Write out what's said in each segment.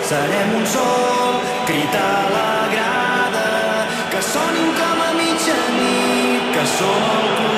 serem un sol, crit a la grada, que sonin com a mitjanit, que som el club.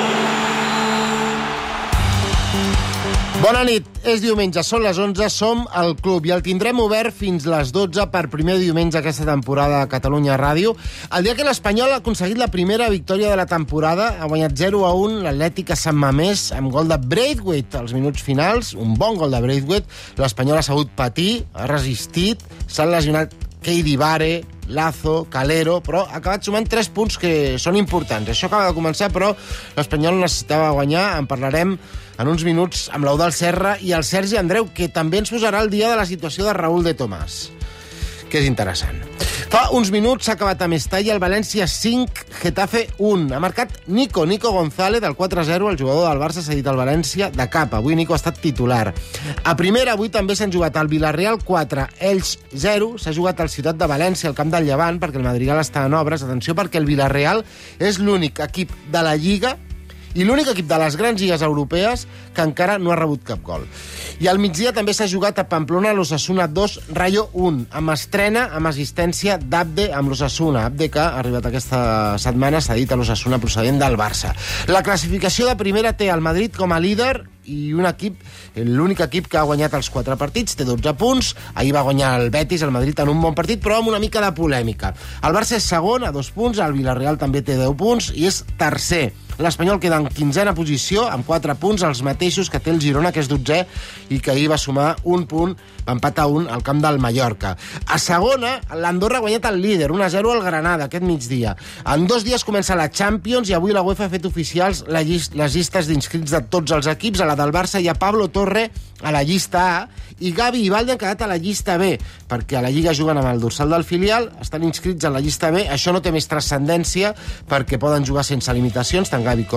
Bona nit, és diumenge, són les 11, som al club i el tindrem obert fins les 12 per primer diumenge aquesta temporada a Catalunya Ràdio. El dia que l'Espanyol ha aconseguit la primera victòria de la temporada, ha guanyat 0-1 l'Atlètic a Sant Mamés amb gol de Braithwaite als minuts finals, un bon gol de Braithwaite. L'Espanyol ha sabut patir, ha resistit, s'han lesionat Keidi Bare, Lazo, Calero, però ha acabat sumant 3 punts que són importants. Això acaba de començar, però l'Espanyol necessitava guanyar. En parlarem en uns minuts amb l'Eudald Serra i el Sergi Andreu, que també ens posarà al dia de la situació de Raúl de Tomàs, que és interessant. Fa uns minuts s'ha acabat a Mestalla el València 5, Getafe 1. Ha marcat Nico González, del 4-0, el jugador del Barça s'ha dit al València de cap. Avui Nico ha estat titular. A primera, avui també s'han jugat el Villarreal 4, Elx 0. S'ha jugat al Ciutat de València, al camp del Llevant, perquè el Madrigal està en obres. Atenció, perquè el Villarreal és l'únic equip de la Lliga i l'únic equip de les grans lligues europees que encara no ha rebut cap gol. I al migdia també s'ha jugat a Pamplona l'Osasuna 2, Rayo 1, amb estrena, amb assistència d'Abde amb l'Osasuna. Abde, que ha arribat aquesta setmana, s'ha dit a l'Osasuna procedent del Barça. La classificació de primera té el Madrid com a líder i un equip, l'únic equip que ha guanyat els 4 partits, té 12 punts. Ahir va guanyar el Betis, el Madrid, en un bon partit, però amb una mica de polèmica. El Barça és segon, a 2 punts, el Villarreal també té 10 punts i és tercer. L'Espanyol queda en 15a posició, amb 4 punts, els mateixos que té el Girona, que és 12è, i que ahir va sumar un punt, va empatar un al camp del Mallorca. A segona, l'Andorra ha guanyat el líder, 1-0 al Granada, aquest migdia. En 2 dies comença la Champions i avui la UEFA ha fet oficials les llistes d'inscrits de tots els equips. A la del Barça hi ha Pablo Torre a la llista A i Gavi i Valde han quedat a la llista B, perquè a la Lliga juguen amb el dorsal del filial, estan inscrits a la llista B. Això no té més transcendència perquè poden jugar sense limitacions, tant Gavi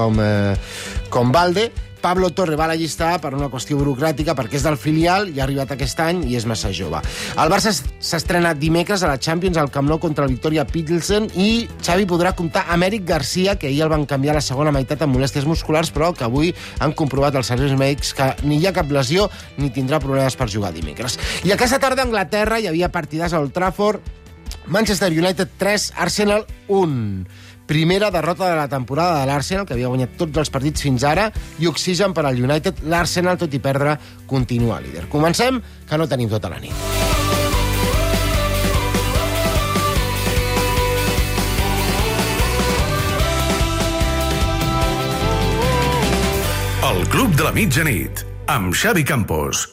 com Valde. Pablo Torre va a la llista A per una qüestió burocràtica, perquè és del filial i ha arribat aquest any i és massa jove. El Barça s'estrena dimecres a la Champions al Camp Nou contra el Victoria Pilsen i Xavi podrà comptar amb Eric Garcia, que ahir el van canviar a la segona meitat amb molèsties musculars, però que avui han comprovat els serveis mèdics que ni hi ha cap lesió ni tindrà problemes per jugar dimecres. I aquesta tarda a Anglaterra hi havia partidars a Old Trafford. Manchester United 3, Arsenal 1. Primera derrota de la temporada de l'Arsenal, que havia guanyat tots els partits fins ara, i oxigen per al United. L'Arsenal, tot i perdre, continua líder. Comencem, que no tenim tota la nit. El Club de la Mitjanit, amb Xavi Campos.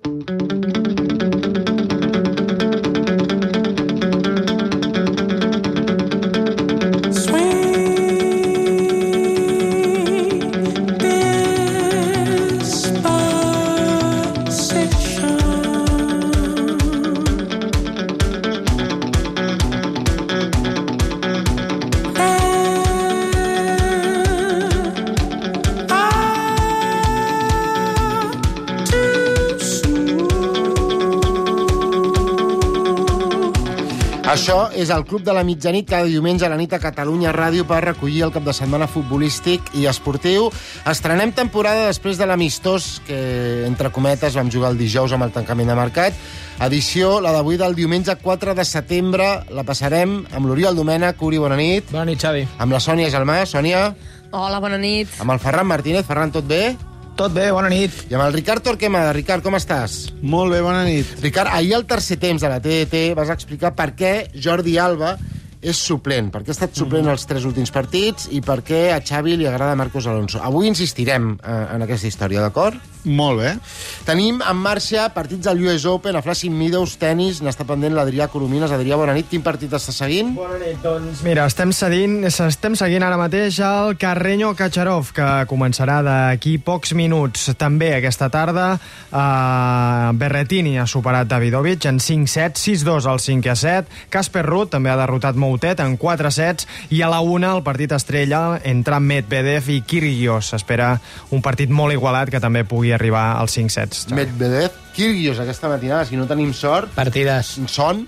Això és el Club de la Mitjanit, cada diumenge a la nit a Catalunya Ràdio per recollir el cap de setmana futbolístic i esportiu. Estrenem temporada després de l'amistós que, entre cometes, vam jugar el dijous amb el tancament de mercat. Edició, la d'avui, del diumenge 4 de setembre. La passarem amb l'Oriol Domènech. Uri, bona nit. Bona nit, Xavi. Amb la Sònia Gelmà. Sònia. Hola, bona nit. Amb el Ferran Martínez. Ferran, tot bé? Tot bé, bona nit. I amb el Ricard Torquemada. Ricard, com estàs? Molt bé, bona nit. Ricard, ahir al tercer temps de la TDT vas explicar per què Jordi Alba és suplent, perquè ha estat suplent els 3 últims partits i per què a Xavi li agrada Marcos Alonso. Avui insistirem en aquesta història, d'acord? Molt bé. Tenim en marxa partits al US Open, a Flushing Meadows, tenis, n'està pendent l'Adrià Coromines. Adrià, bona nit. Quin partit està seguint? Bona nit, doncs mira, estem seguint ara mateix el Carreño-Kacharov, que començarà d'aquí pocs minuts. També aquesta tarda Berrettini ha superat Davidovich en 5 sets, 6-2 al 5-7. Casper Ruud també ha derrotat Moutet en 4 sets i a la 1 el partit estrella entre Medvedev i Kyrgios. S'espera un partit molt igualat que també pugui arribar als 5 sets. Medvedev, Kyrgios aquesta matinada, si no tenim sort. Partides. Són.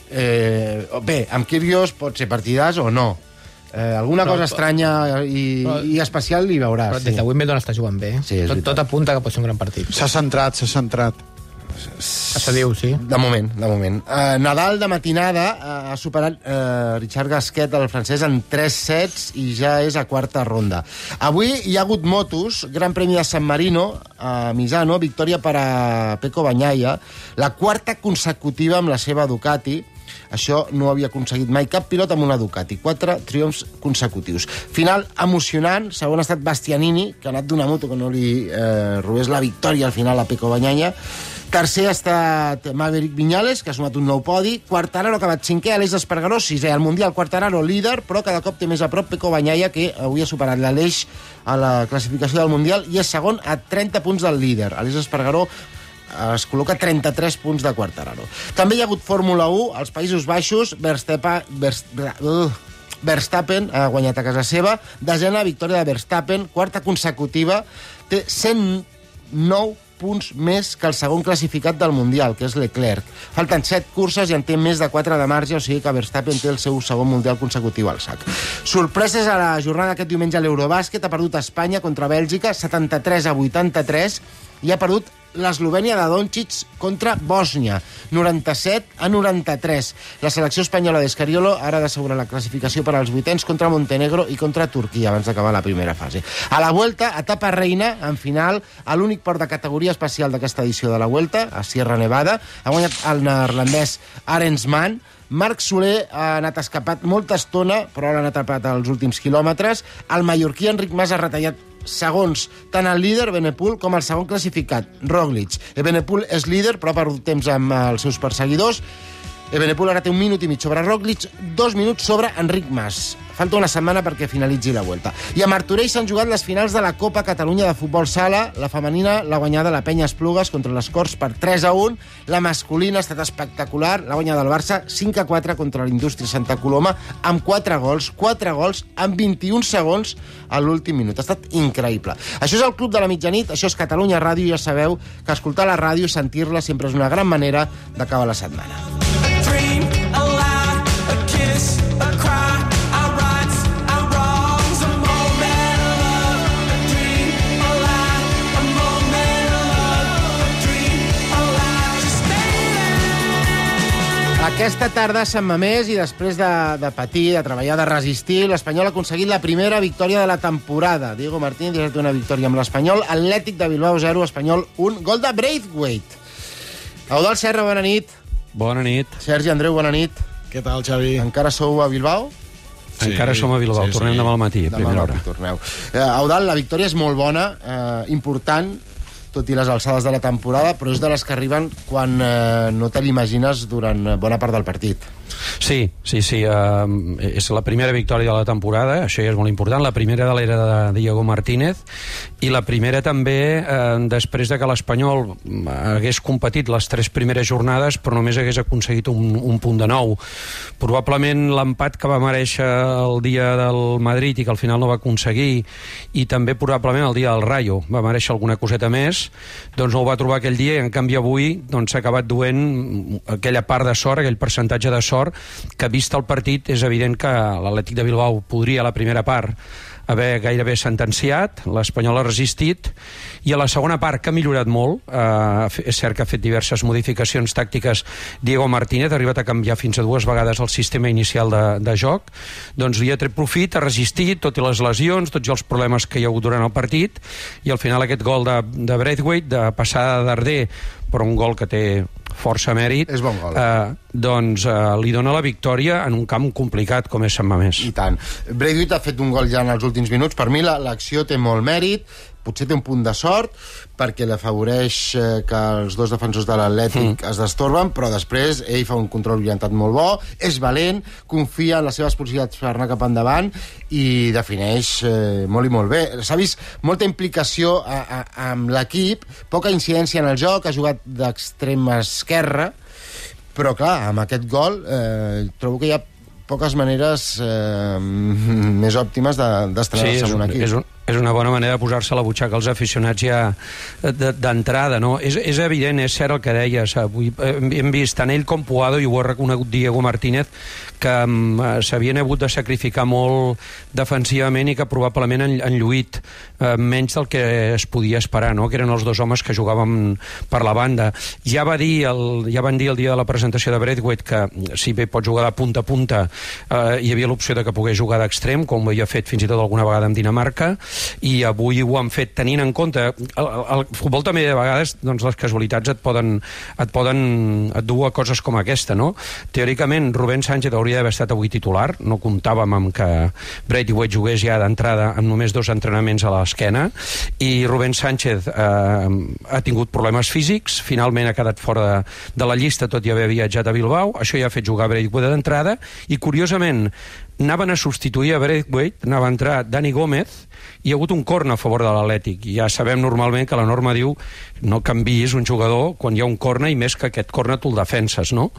Bé, amb Kyrgios pot ser partides o no. Alguna cosa estranya i especial hi veuràs. Però des de Wimbledon està jugant bé. Sí, tot apunta que pot ser un gran partit. S'ha centrat. Se diu, sí. De moment. Nadal de matinada ha superat Richard Gasquet, el francès, en 3 sets i ja és a quarta ronda. Avui hi ha hagut motos, Gran Premi de San Marino, a Misano, victòria per a Pecco Bagnaia, la quarta consecutiva amb la seva Ducati. Això no ho havia aconseguit mai cap pilot amb una Ducati. 4 triomfs consecutius. Final emocionant. Segon ha estat Bastianini, que ha anat d'una moto que no li robés la victòria al final a Pecco Bagnaia. Tercer ha estat Maverick Viñales, que ha sumat un nou podi. Quartararo ha acabat 5è, Aleix Espargaró 6è. Al Mundial, Quartararo líder, però cada cop té més a prop Pecco Bagnaia, que avui ha superat l'Aleix a la classificació del Mundial i és segon a 30 punts del líder. Aleix Espargaró es col·loca 33 punts de Quartararo. També hi ha hagut Fórmula 1 als Països Baixos. Verstappen ha guanyat a casa seva. Desena victòria de Verstappen, quarta consecutiva. Té 109 punts més que el segon classificat del Mundial, que és Leclerc. Falten 7 curses i en té més de 4 de marge, o sigui que Verstappen té el seu segon Mundial consecutiu al sac. Sorpreses a la jornada aquest diumenge a l'Eurobàsquet. Ha perdut Espanya contra Bèlgica, 73-83, i ha perdut l'Eslovènia de Doncic contra Bòsnia, 97-93. La selecció espanyola d'Escariolo ara ha d'assegurar la classificació per als 8ens contra Montenegro i contra Turquia abans d'acabar la primera fase. A la Vuelta, etapa reina, en final, a l'únic port de categoria especial d'aquesta edició de la Vuelta, a Sierra Nevada, ha guanyat el neerlandès Arensman. Marc Soler ha anat escapat molta estona, però l'han atrapat als últims quilòmetres. El mallorquí Enric Mas ha retallat segons tant el líder, Benepul, com el segon classificat, Roglic. Benepul és líder, però ha perdut temps amb els seus perseguidors. Benepul ara té 1 minut i mig sobre Roglic, 2 minuts sobre Enric Mas. Falta una setmana perquè finalitzi la Vuelta. I a Martorell s'han jugat les finals de la Copa Catalunya de Futbol Sala. La femenina l'ha guanyada la Penya Esplugues contra les Corts per 3-1. La masculina ha estat espectacular. L'ha guanyada el Barça 5-4 contra l'Indústria Santa Coloma amb 4 gols en 21 segons a l'últim minut. Ha estat increïble. Això és el Club de la Mitjanit, això és Catalunya Ràdio. Ja sabeu que escoltar la ràdio i sentir-la sempre és una gran manera d'acabar la setmana. Aquesta tarda a Sant Mamés, i després de patir, de treballar, de resistir, l'Espanyol ha aconseguit la primera victòria de la temporada. Diego Martínez ha fet una victòria amb l'Espanyol. Atlètic de Bilbao 0, Espanyol 1. Gol de Braithwaite. Eudald Serra, bona nit. Bona nit. Sergi Andreu, bona nit. Què tal, Xavi? Encara sou a Bilbao? Sí, encara som a Bilbao, tornem demà al matí, a primera hora. Torneu. Eudald, la victòria és molt bona, important, tot i les alçades de la temporada, però és de les que arriben quan no te l'imagines durant bona part del partit. Sí, és la primera victòria de la temporada, això ja és molt important, la primera de l'era de Diego Martínez, i la primera també després de que l'Espanyol hagués competit les 3 primeres jornades, però només hagués aconseguit un punt de 9. Probablement l'empat que va mereixer el dia del Madrid i que al final no va aconseguir, i també probablement el dia del Rayo va mereixer alguna coseta més, doncs no ho va trobar aquell dia, i en canvi avui s'ha acabat duent aquella part de sort, aquell percentatge de sort, que vist el partit és evident que l'Atlètic de Bilbao podria a la primera part haver gairebé sentenciat, l'Espanyol ha resistit, i a la segona part, que ha millorat molt, és cert que ha fet diverses modificacions tàctiques Diego Martínez, ha arribat a canviar fins a 2 vegades el sistema inicial de joc, doncs li ha tret profit, ha resistit, tot i les lesions, tots els problemes que hi ha hagut durant el partit, i al final aquest gol de Braithwaite, de passada de Darder, però un gol que té força mèrit, és bon gol. Li dona la victòria en un camp complicat com és Sant Mamés. I tant. Braithwaite ha fet un gol ja en els últims minuts. Per mi l'acció té molt mèrit, potser té un punt de sort, perquè l'afavoreix que els 2 defensors de l'Atlètic es destorben, però després ell fa un control orientat molt bo, és valent, confia en les seves possibilitats per anar cap endavant i defineix molt i molt bé. S'ha vist molta implicació amb l'equip, poca incidència en el joc, ha jugat d'extrem esquerra, però clar, amb aquest gol trobo que hi ha poques maneres més òptimes d'estrenar-se en un equip. És una bona manera de posar-se a la butxaca als aficionats ja d'entrada, no? És evident, és cert el que deies. Avui hem vist tant ell com Puado, i ho ha reconegut Diego Martínez, que s'havien hagut de sacrificar molt defensivament i que probablement han lluït menys del que es podia esperar, no? Que eren els dos homes que jugaven per la banda. Ja van dir el dia de la presentació de Braithwaite que si bé pot jugar de punta a punta hi havia l'opció de que pogués jugar d'extrem, com ho havia fet fins i tot alguna vegada amb Dinamarca, i avui ho han fet tenint en compte el futbol també de vegades, doncs les casualitats et duu a coses com aquesta, no? Teòricament Rubén Sánchez hauria d'haver estat avui titular, no comptàvem amb que Braithwaite jugués ja d'entrada amb només 2 entrenaments a l'esquena, i Rubén Sánchez ha tingut problemes físics, finalment ha quedat fora de la llista tot i haver viatjat a Bilbao. Això ja ha fet jugar Braithwaite d'entrada, i curiosament anaven a substituir a Braithwaite, anava a entrar Dani Gómez, hi ha hagut un córner a favor de l'Atlètic. Ja sabem normalment que la norma diu no canviïs un jugador quan hi ha un córner, i més que aquest córner tu el defenses, no?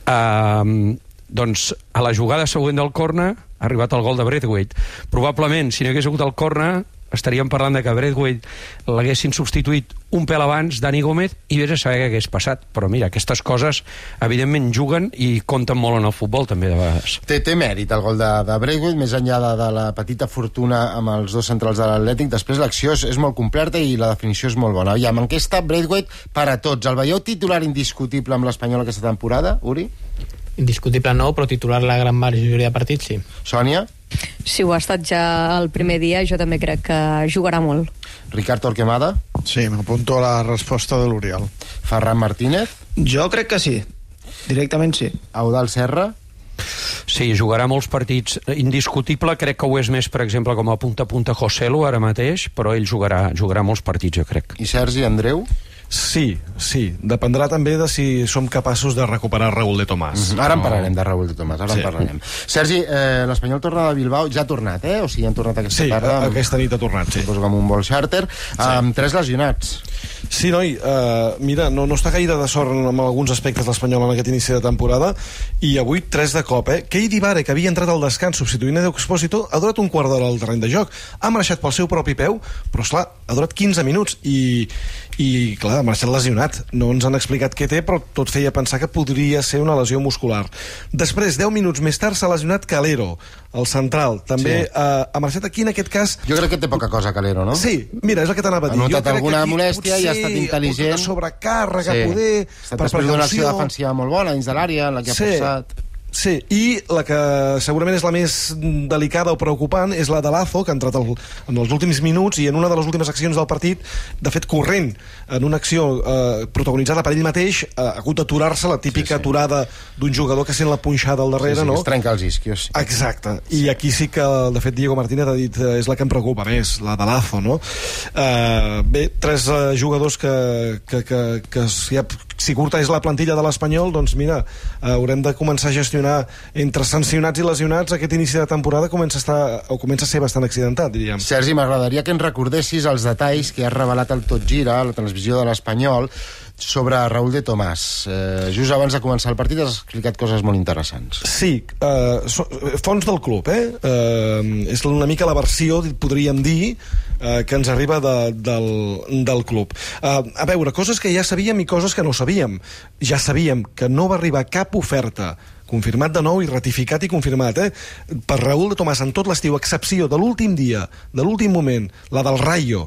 Doncs a la jugada següent del córner ha arribat el gol de Braithwaite. Probablement, si no hagués hagut el córner, estaríem parlant de que Braithwaite l'haguessin substituït un pèl abans, Dani Gómez, i vés a saber què hagués passat. Però mira, aquestes coses evidentment juguen i compten molt en el futbol també de vegades. Té mèrit el gol de Braithwaite, més enllà de la petita fortuna amb els dos centrals de l'Atlètic. Després l'acció és molt completa i la definició és molt bona. I amb aquesta Braithwaite per a tots. El veieu titular indiscutible amb l'Espanyol aquesta temporada, Uri? Indiscutible no, però titular la gran majoria de partits, sí. Sònia? Si ho ha estat ja el primer dia, jo també crec que jugarà molt. Ricard Torquemada? Sí, m'apunto a la resposta de l'Oriol. Ferran Martínez? Jo crec que sí, directament sí. Eudald Serra? Sí, jugarà molts partits. Indiscutible, crec que ho és més, per exemple, com a punta Joselu ara mateix, però ell jugarà molts partits, jo crec. I Sergi Andreu? Sí. Dependrà també de si som capaços de recuperar Raúl de Tomàs. Ara en parlarem de Raúl de Tomàs, en parlarem. Sergi, l'Espanyol torna de Bilbao, ja ha tornat, O sigui, han tornat aquesta tarda. Sí, aquesta nit ha tornat, sí. Suposo que amb un vol xàrter, amb 3 lesionats. Sí, noi, mira, no està gaire de sort amb alguns aspectes l'Espanyol en aquest inici de temporada, i avui 3 de cop, Keidi Bare, que havia entrat al descans substituint a Déu Expósito, ha durat un quart d'hora al terreny de joc. Ha marxat pel seu propi peu, però, esclar, ha durat 15 minuts, i clar, ha marxat lesionat. No ens han explicat què té, però tot feia pensar que podria ser una lesió muscular. Després, 10 minuts més tard, s'ha lesionat Calero, el central. També ha marxat aquí, en aquest cas... Jo crec que té poca cosa, Calero, no? Sí, mira, és el que t'anava a dir. Ha notat alguna molèstia i ha estat intel·ligent. Una sobrecàrrega, poder... Ha estat després d'una acció defensiva molt bona dins de l'àrea, en la que ha forçat... Sí, i la que segurament és la més delicada o preocupant és la de Lazo, que ha entrat en els últims minuts i en una de les últimes accions del partit, de fet corrent, en una acció protagonitzada per ell mateix, ha hagut d'aturar-se, la típica aturada d'un jugador que sent la punxada al darrere, no? Es trenca els isquios. Exacte, i aquí sí que, de fet, Diego Martínez ha dit és la que em preocupa més, la de Lazo, no? Bé, 3 jugadors que si curta és la plantilla de l'Espanyol, doncs mira, haurem de començar a gestionar entre sancionats i lesionats. Aquest inici de temporada comença a ser bastant accidentat, diríem. Sergi, m'agradaria que ens recordessis els detalls que has revelat al Tot Gira, a la transmissió de l'Espanyol, sobre Raúl de Tomàs. Just abans de començar el partit has explicat coses molt interessants. Sí, fons del club, és una mica la versió, podríem dir, que ens arriba del club. A veure, coses que ja sabíem i coses que no sabíem. Ja sabíem que no va arribar cap oferta confirmat de nou i ratificat i confirmat, per Raúl de Tomàs en tot l'estiu, a excepció de l'últim dia, de l'últim moment, la del Rayo,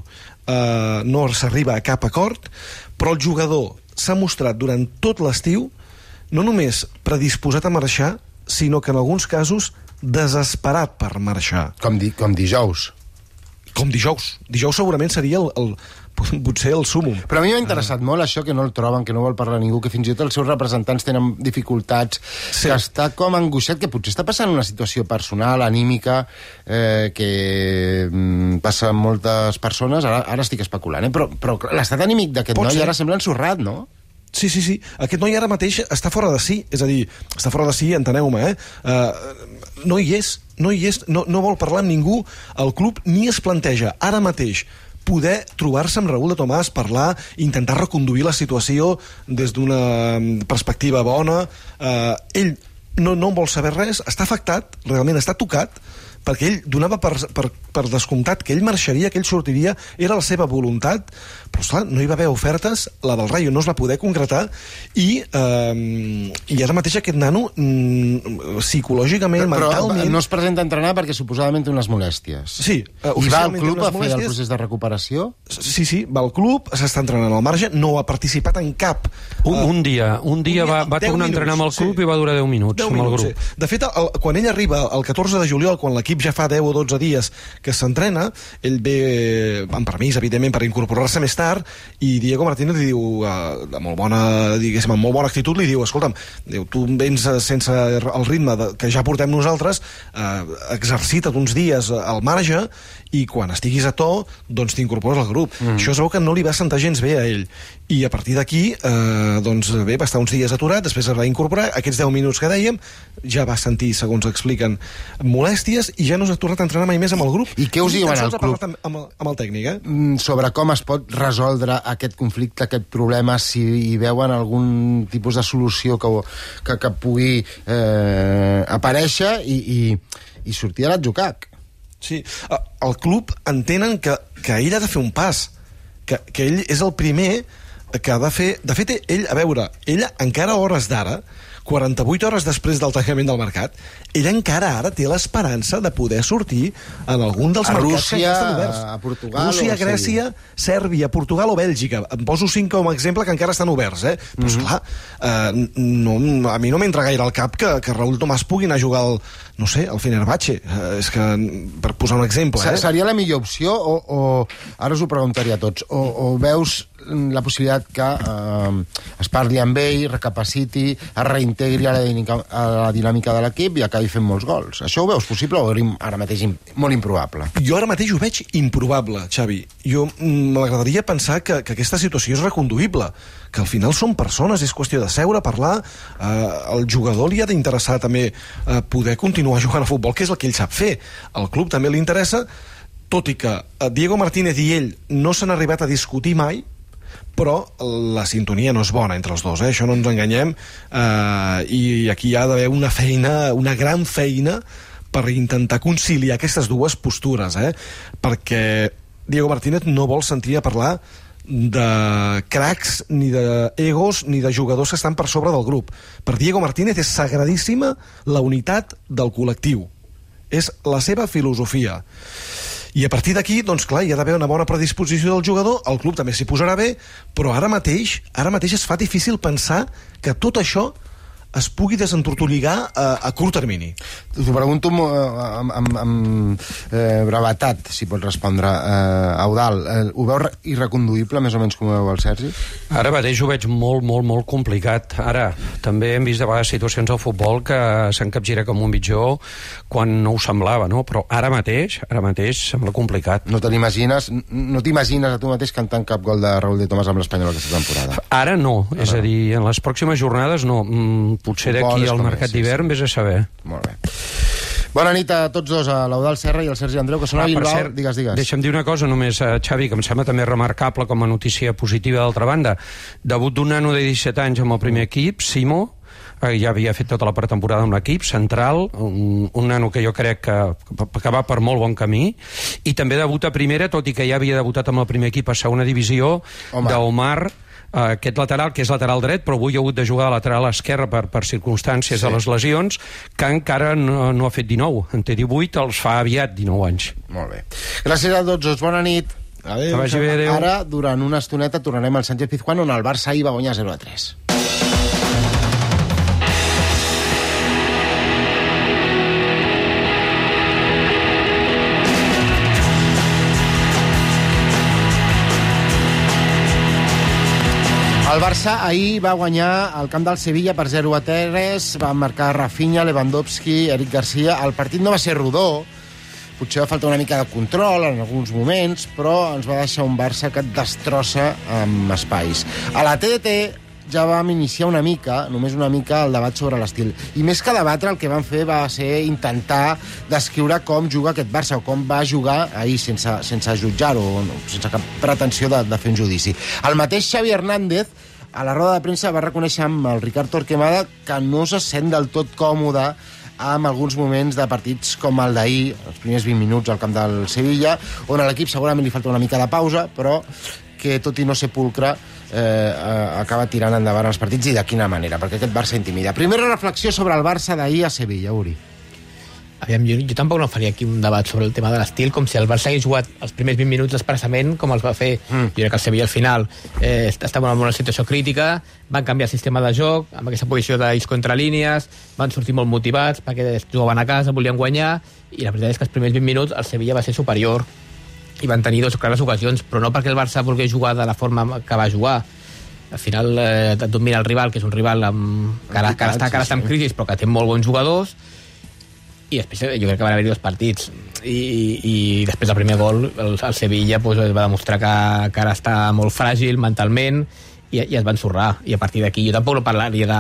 no s'arriba a cap acord, però el jugador s'ha mostrat durant tot l'estiu no només predisposat a marxar, sinó que en alguns casos desesperat per marxar. Com dijous. Com dijous. Dijous segurament seria potser el súmum. Però a mi m'ha interessat molt això, que no el troben, que no vol parlar ningú, que fins i tot els seus representants tenen dificultats, que està com angoixat, que potser està passant una situació personal, anímica, que passa amb moltes persones. Ara estic especulant, però l'estat anímic d'aquest noi ara sembla ensorrat, no? Sí. Aquest noi ara mateix està fora de si, és a dir, està fora de si, enteneu-me, no hi és, no vol parlar amb ningú, el club ni es planteja ara mateix poder trobar-se amb Raúl de Tomàs, parlar, intentar reconduir la situació des d'una perspectiva bona. Ell no vol saber res, està afectat, realment està tocat, perquè ell donava per descomptat que ell marxaria, que ell sortiria, era la seva voluntat, però esclar, no hi va haver ofertes, la del Rayo no es va poder concretar, i ara mateix aquest nano psicològicament, mentalment... Però no es presenta a entrenar perquè suposadament té unes molèsties. Sí, i va al club a fer el procés de recuperació? Sí, va al club, s'està entrenant al marge, no ha participat en cap... Un dia va tornar a entrenar amb el club i va durar 10 minuts amb el grup. Sí. De fet, quan ell arriba el 14 de juliol, quan l'equip ja fa 10 o 12 dies que s'entrena, ell ve amb permís, evidentment, per incorporar-se més tard, i Diego Martínez li diu, amb molt bona actitud, li diu, escolta'm, tu vens sense el ritme que ja portem nosaltres, exercita't uns dies al marge, i quan estiguis a to, doncs t'incorpores al grup. Això es veu que no li va sentar gens bé a ell. I a partir d'aquí, doncs bé, va estar uns dies aturat, després es va incorporar, aquests 10 minuts que dèiem, ja va sentir, segons expliquen, molèsties, i ja no s'ha tornat a entrenar mai més amb el grup. I què us diuen al club? Amb el tècnic, sobre com es pot resoldre aquest conflicte, aquest problema, si hi veuen algun tipus de solució que pugui aparèixer i sortir a l'atzucac. Sí, el club entenen que ell ha de fer un pas, que ell és el primer que ha de fer... De fet, ell encara a hores d'ara, 48 hores després del tancament del mercat, ell encara ara té l'esperança de poder sortir en algun dels mercats que ja estan oberts. A Portugal... Rússia, Grècia, Sèrbia, Portugal o Bèlgica. Em poso 5 com a exemple que encara estan oberts, Però, esclar, a mi no m'entra gaire al cap que Raúl Tomàs pugui anar a jugar al Fenerbahçe. És que, per posar un exemple... Seria la millor opció o ara us ho preguntaria a tots, o veus la possibilitat que es parli amb ell, recapaciti, es reintegri a la dinàmica de l'equip i acabi fent molts gols. Això ho veus possible o ara mateix molt improbable? Jo ara mateix ho veig improbable, Xavi. Jo m'agradaria pensar que aquesta situació és reconduïble, que al final són persones, és qüestió de seure, parlar, el jugador li ha d'interessar també poder continuar jugant a futbol, que és el que ell sap fer. Al club també li interessa, tot i que Diego Martínez i ell no s'han arribat a discutir mai, però la sintonia no és bona entre els dos, això no ens enganyem, i aquí hi ha d'haver una gran feina per intentar conciliar aquestes dues postures, perquè Diego Martínez no vol sentir a parlar de cracs, ni d'egos, ni de jugadors que estan per sobre del grup. Per Diego Martínez és sagradíssima la unitat del col·lectiu. És la seva filosofia. I a partir d'aquí, doncs clar, hi ha d'haver una bona predisposició del jugador, el club també s'hi posarà bé, però ara mateix es fa difícil pensar que tot això es pugui desentortolligar a curt termini. T'ho pregunto amb brevetat, si pots respondre. Eudal, ho veu irreconduïble, més o menys com ho veu el Sergi? Ara mateix ho veig molt, molt, molt complicat. Ara, també hem vist de vegades situacions al futbol que s'encapgira com un mitjó quan no ho semblava, no? Però ara mateix sembla complicat. No t'imagines a tu mateix cantant cap gol de Raúl de Tomàs amb l'Espanyol aquesta temporada? Ara no, és a dir, en les pròximes jornades no. Potser d'aquí al mercat d'hivern vés a saber. Molt bé. Bona nit a tots dos, a l'Eudal Serra i al Sergi Andreu, que són a Bilbao. Cert, digues. Deixa'm dir una cosa només, Xavi, que em sembla també remarcable com a notícia positiva d'altra banda. Debut d'un nano de 17 anys amb el primer equip, Simo, ja havia fet tota la pretemporada amb l'equip central, un nano que jo crec que va per molt bon camí, i també debut a primera, tot i que ja havia debutat amb el primer equip a segona divisió, d'Omar, aquest lateral, que és lateral dret, però avui ha hagut de jugar a lateral esquerra per circumstàncies de les lesions, que encara no ha fet 19. En té 18, els fa aviat 19 anys. Molt bé. Gràcies a tots dos, bona nit. Adéu. Que vagi bé, adéu. Ara, durant una estoneta, tornarem al Sánchez Pizjuán, on el Barça ahir va guanyar 0-3. El Barça ahir va guanyar al camp del Sevilla per 0-3, van marcar Rafinha, Lewandowski, Eric Garcia. El partit no va ser rodó, potser va faltar una mica de control en alguns moments, però ens va deixar un Barça que et destrossa amb espais. A la TDT ja vam iniciar una mica, només una mica, el debat sobre l'estil. I més que debatre, el que van fer va ser intentar descriure com juga aquest Barça, o com va jugar ahir, sense jutjar-ho, sense cap pretensió de fer un judici. El mateix Xavi Hernández, a la roda de premsa, va reconèixer amb el Ricard Torquemada que no se sent del tot còmode amb alguns moments de partits com el d'ahir, els primers 20 minuts al camp del Sevilla, on a l'equip segurament li falta una mica de pausa, però que tot i no ser pulcre acaba tirant endavant els partits, i de quina manera, perquè aquest Barça intimida. Primera reflexió sobre el Barça d'ahir a Sevilla, Uri. Aviam, jo tampoc no faria aquí un debat sobre el tema de l'estil, com si el Barça hagués jugat els primers 20 minuts expressament com els va fer. Jo crec que el Sevilla al final estava en una situació crítica, van canviar el sistema de joc, amb aquesta posició d'ells contra línies, van sortir molt motivats perquè jugaven a casa, volien guanyar, i la veritat és que els primers 20 minuts el Sevilla va ser superior i van tenir dues clares ocasions, però no perquè el Barça volgués jugar de la forma que va jugar. Al final et domina el rival, que és un rival que ara està en crisi, però que té molt bons jugadors, i després jo crec que van haver-hi dos partits i després del primer gol el Sevilla va demostrar que ara està molt fràgil mentalment i es va ensorrar, i a partir d'aquí jo tampoc no parlaria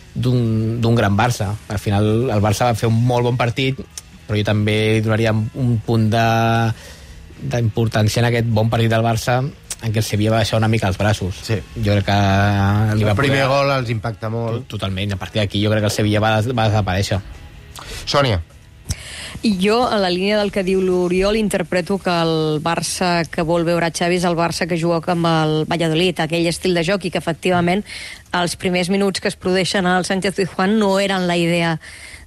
d'un gran Barça. Al final el Barça va fer un molt bon partit, però jo també donaria un punt d'importància en aquest bon partit del Barça en què el Sevilla va deixar una mica els braços. Sí. Jo crec que el primer gol els impacta molt. Totalment, a partir d'aquí jo crec que el Sevilla va desaparèixer. Sònia. I jo, a la línia del que diu l'Oriol, interpreto que el Barça que vol veure Xavi és el Barça que juga amb el Valladolid, aquell estil de joc, i que efectivament els primers minuts que es produeixen al Sánchez-Pizjuán no eren la idea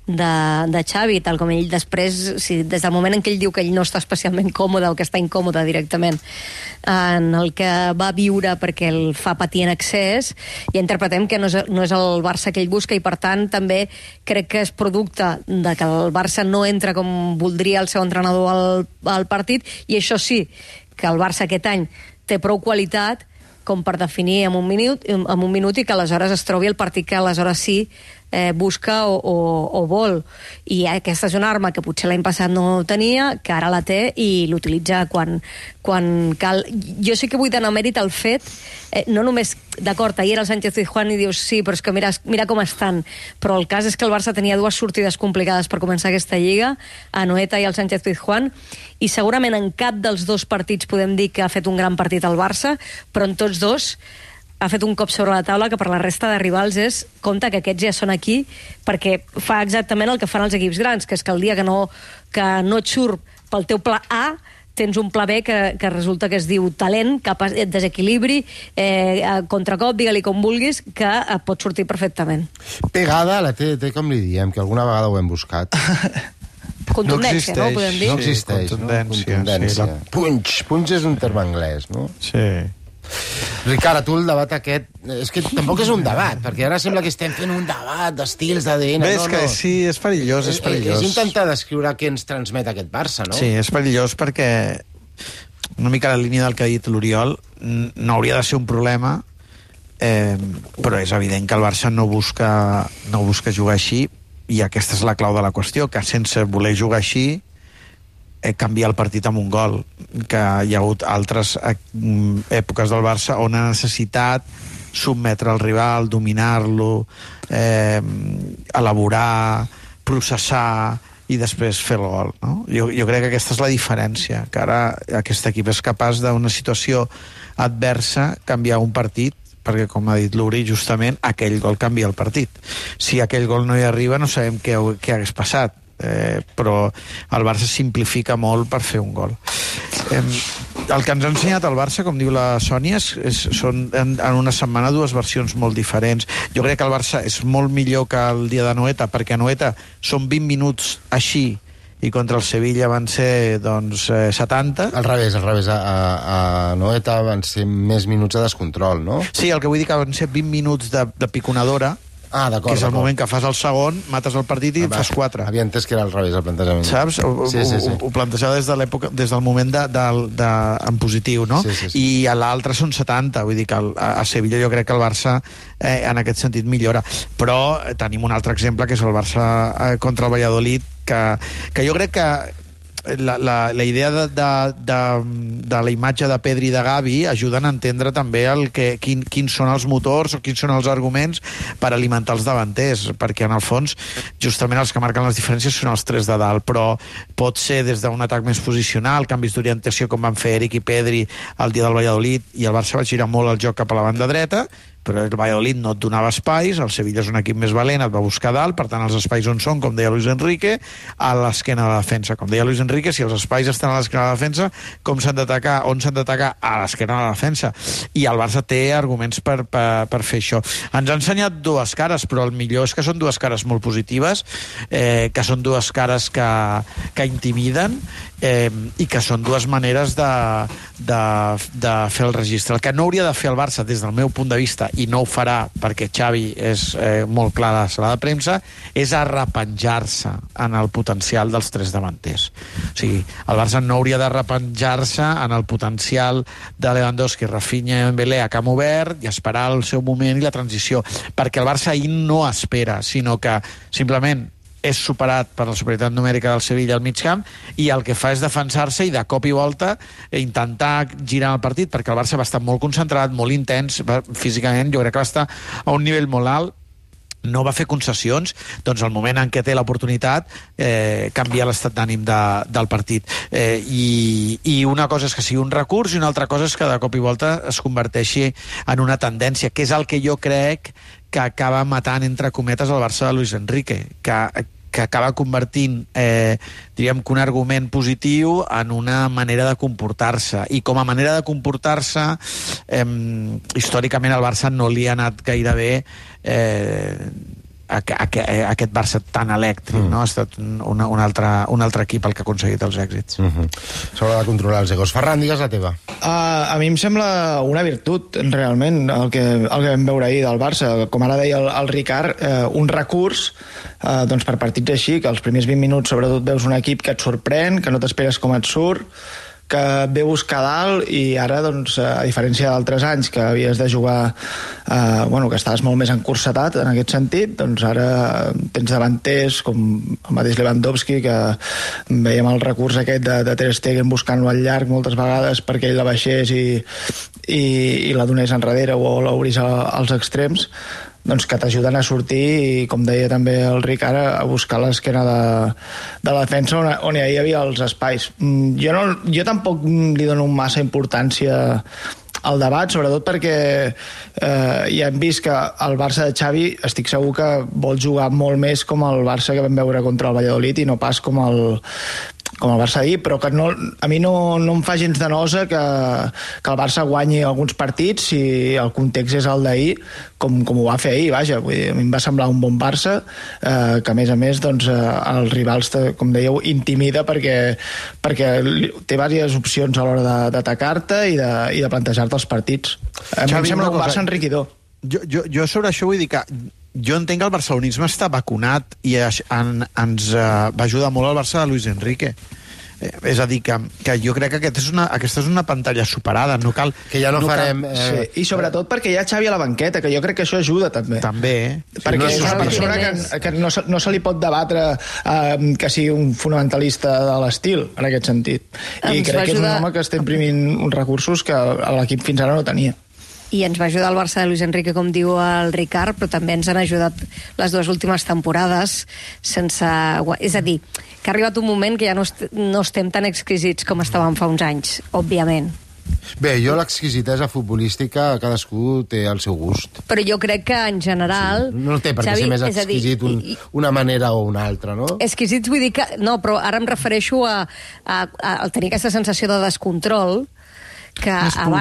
de Xavi, tal com ell després, des del moment en què ell diu que ell no està especialment còmode o que està incòmode directament en el que va viure perquè el fa patir en excés, i interpretem que no és el Barça que ell busca, i per tant també crec que és producte de que el Barça no entra com voldria el seu entrenador al partit, i això sí, que el Barça aquest any té prou qualitat com per definir en un minut i que aleshores es trobi el partit que aleshores sí busca o vol. I aquesta és una arma que potser l'any passat no tenia, que ara la té i l'utilitza quan cal. Jo sí que vull donar mèrit al fet, no només, d'acord, ahir era el Sánchez-Pizjuán i dius sí, però és que mira com estan, però el cas és que el Barça tenia dues sortides complicades per començar aquesta lliga, a Anoeta i al Sánchez-Pizjuán, i segurament en cap dels dos partits podem dir que ha fet un gran partit al Barça, però en tots dos ha fet un cop sobre la taula que per la resta de rivals és, compte que aquests ja són aquí, perquè fa exactament el que fan els equips grans, que és que el dia que no et surt pel teu pla A, tens un pla B que resulta que es diu talent, desequilibri, contracop, digue-li com vulguis, que et pot sortir perfectament. Pegada, la té com li diem, que alguna vegada ho hem buscat. Contundència, no? Podem dir? No existeix, contundència. Sí. Punch és un terme anglès, no? Sí. Ricard, tu el debat aquest... És que tampoc és un debat, perquè ara sembla que estem fent un debat d'estils, d'ADN. Bé, que sí, és perillós, és perillós. És intentar descriure què ens transmet aquest Barça, no? Sí, és perillós perquè una mica la línia del que ha dit l'Oriol no hauria de ser un problema, però és evident que el Barça no busca jugar així, i aquesta és la clau de la qüestió, que sense voler jugar així canviar el partit amb un gol, que hi ha hagut altres èpoques del Barça on ha necessitat sotmetre el rival, dominar-lo, elaborar, processar i després fer el gol, no? Jo crec que aquesta és la diferència, que ara aquest equip és capaç d'una situació adversa canviar un partit, perquè, com ha dit l'Uri, justament aquell gol canvia el partit. Si aquell gol no hi arriba, no sabem què hagués passat, però el Barça simplifica molt per fer un gol. El que ens ha ensenyat el Barça, com diu la Sònia, són en una setmana dues versions molt diferents. Jo crec que el Barça és molt millor que el dia de Anoeta, perquè a Anoeta són 20 minuts així, i contra el Sevilla van ser, doncs, 70. Al revés. A Anoeta van ser més minuts de descontrol, no? Sí, el que vull dir que van ser 20 minuts de piconadora, que és el moment que fas el segon, mates el partit i fas 4. Havia entès que era al revés el plantejament. Saps? Ho plantejava des de l'època, des del moment en positiu, no? Sí. I a l'altre són 70, vull dir que a Sevilla jo crec que el Barça en aquest sentit millora. Però tenim un altre exemple, que és el Barça contra el Valladolid, que jo crec que la idea de la imatge de Pedri i de Gavi ajuden a entendre també quins són els motors o quins són els arguments per alimentar els davanters, perquè en el fons justament els que marquen les diferències són els tres de dalt, però pot ser des d'un atac més posicional, canvis d'orientació com van fer Eric i Pedri el dia del Valladolid, i el Barça va girar molt el joc cap a la banda dreta, però el Valladolid no et donava espais, el Sevilla és un equip més valent, et va buscar dalt, per tant els espais on són, com deia Luis Enrique, a l'esquena de la defensa. Com deia Luis Enrique, si els espais estan a l'esquena de la defensa, com s'han d'atacar, on s'han d'atacar? A l'esquena de la defensa. I el Barça té arguments per fer això. Ens ha ensenyat dues cares, però el millor és que són dues cares molt positives, que són dues cares que intimiden, i que són dues maneres de fer el registre. El que no hauria de fer el Barça, des del meu punt de vista, i no ho farà perquè Xavi és molt clar a la sala de premsa, és arrepenjar-se en el potencial dels tres davanters. O sigui, el Barça no hauria de repenjar-se en el potencial de Lewandowski, Rafinha i Dembélé a camp obert i esperar el seu moment i la transició, perquè el Barça ahir no espera, sinó que simplement és superat per la superioritat numèrica del Sevilla al mig camp i el que fa és defensar-se i de cop i volta intentar girar el partit, perquè el Barça va estar molt concentrat, molt intens, físicament jo crec que va estar a un nivell molt alt, no va fer concessions, doncs al moment en què té l'oportunitat canvia l'estat d'ànim del partit. I una cosa és que sigui un recurs i una altra cosa és que de cop i volta es converteixi en una tendència, que és el que jo crec que acaba matant, entre cometes, el Barça de Luis Enrique, que acaba convertint, diríem que un argument positiu en una manera de comportar-se. I com a manera de comportar-se, històricament al Barça no li ha anat gaire bé aquest Barça tan elèctric, no? Ha estat un altre equip el que ha aconseguit els èxits. S'haurà de controlar els egos. Ferran, digues la teva. A mi em sembla una virtut, realment, el que vam veure ahir del Barça. Com ara deia el Ricard, un recurs doncs per partits així, que els primers 20 minuts sobretot veus un equip que et sorprèn, que no t'esperes com et surt, que et ve a buscar dalt, i ara, doncs, a diferència d'altres anys que havies de jugar, que estaves molt més encursetat en aquest sentit, doncs ara tens davanters com el mateix Lewandowski, que veiem el recurs aquest de Ter Stegen buscant-lo al llarg moltes vegades perquè ell la baixés i la donés enrere o l'obrís als extrems, doncs que t'ajuden a sortir i, com deia també el Ricard, a buscar l'esquena de la defensa on hi havia els espais. Jo tampoc li dono massa importància al debat, sobretot perquè ja hem vist que el Barça de Xavi estic segur que vol jugar molt més com el Barça que vam veure contra el Valladolid i no pas com el Barça ahir, però que a mi no em fa gens de nosa que el Barça guanyi alguns partits si el context és el d'ahir, com ho va fer ahir, vaja. Vull dir, a mi em va semblar un bon Barça, que a més doncs, els rivals, com dèieu, intimida perquè té diverses opcions a l'hora d'atacar-te i de plantejar-te els partits. A mi em sembla un Barça enriquidor. Jo sobre això vull dir que jo entenc que el barcelonisme està vacunat i ens va ajudar molt el Barça de Luis Enrique. És a dir, que jo crec que aquesta és una pantalla superada, no cal... Que ja no farem... Sí, i sobretot perquè hi ha Xavi a la banqueta, que jo crec que això ajuda també. També. Perquè és una persona que no se li pot debatre que sigui un fonamentalista de l'estil, en aquest sentit. I crec que és un home que està imprimint uns recursos que l'equip fins ara no tenia. I ens va ajudar el Barça de Luis Enrique, com diu el Ricard, però també ens han ajudat les dues últimes temporades sense... És a dir, que ha arribat un moment que ja no estem tan exquisits com estàvem fa uns anys, òbviament. Bé, jo l'exquisitesa futbolística cadascú té el seu gust. Però jo crec que en general... Sí. No té per què ser més exquisit una manera o una altra, no? Exquisits vull dir que... No, però ara em refereixo a tenir aquesta sensació de descontrol que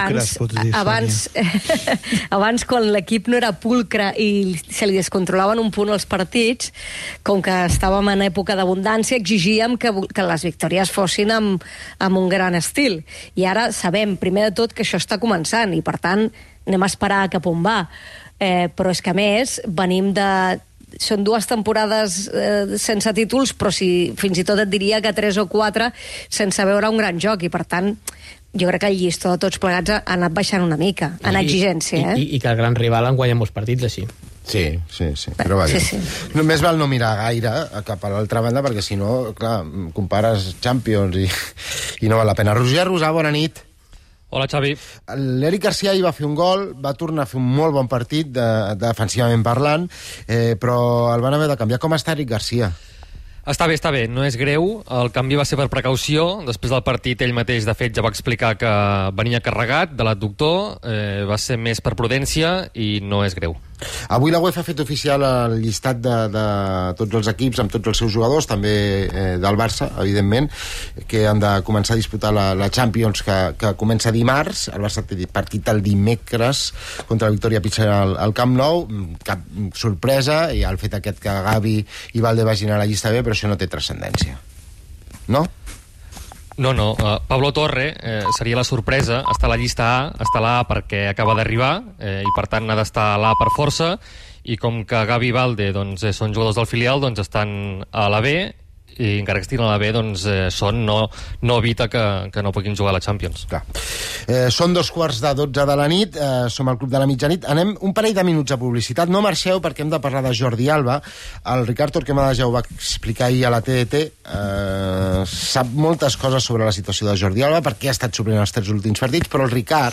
abans quan l'equip no era pulcre i se li descontrolaven un punt els partits, com que estàvem en època d'abundància, exigíem que les victòries fossin amb un gran estil. I ara sabem, primer de tot, que això està començant i, per tant, anem a esperar cap on va. Però és que, a més, venim de... Són 2 temporades sense títols, però fins i tot et diria que 3 o 4 sense veure un gran joc, i per tant jo crec que el llistó de tots plegats ha anat baixant una mica, en exigència. I que el gran rival en guanya molts partits així. Sí. Però vaja. Sí. Només val no mirar gaire cap a l'altra banda, perquè si no, clar, compares Champions i no val la pena. Roger Rosà, bona nit. Hola, Xavi. L'Eric Garcia hi va fer un gol, va tornar a fer un molt bon partit, defensivament parlant, però el van haver de canviar. Com està Eric Garcia? Està bé, no és greu. El canvi va ser per precaució. Després del partit, ell mateix, de fet, ja va explicar que venia carregat de l'adductor. Va ser més per prudència i no és greu. Avui la UEFA ha fet oficial el llistat de tots els equips amb tots els seus jugadors, també del Barça, evidentment, que han de començar a disputar la Champions, que comença dimarts. El Barça té partit el dimecres contra la Victòria Pilsen al Camp Nou. Cap sorpresa, i el fet aquest que Gavi i Valde vagin a la llista B, però això no té transcendència. No? No. Pablo Torre seria la sorpresa. Està a la llista A, està a la A perquè acaba d'arribar i per tant ha d'estar a la A per força, i com que Gavi i Valde són jugadors del filial, estan a la B, i encara que estiguin a la B, no evita que no puguin jugar a la Champions. Clar. Són 2:15 de la nit, som al Club de la Mitjanit. Anem un parell de minuts a publicitat. No marxeu, perquè hem de parlar de Jordi Alba. El Ricard Torquemada ja ho va explicar ahir a la TDT. Sap moltes coses sobre la situació de Jordi Alba, perquè ha estat suplent els 3 últims partits, però el Ricard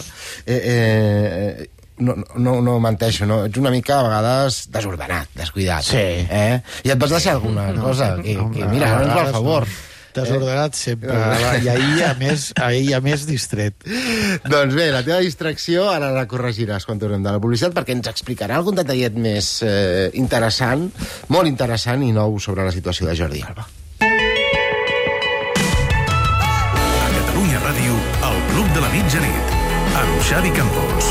no menteixo, no? Ets una mica a vegades desordenat, descuidat. Sí. I et vas deixar alguna cosa que mira, no ens va a favor. Desordenat sempre. I ahir a més distret. Doncs bé, la teva distracció ara la corregiràs quan tornem de la publicitat, perquè ens explicarà algun detallet més interessant, molt interessant i nou sobre la situació de Jordi Alba. A Catalunya Ràdio, el Club de la Mitjanit, amb Xavi Campos.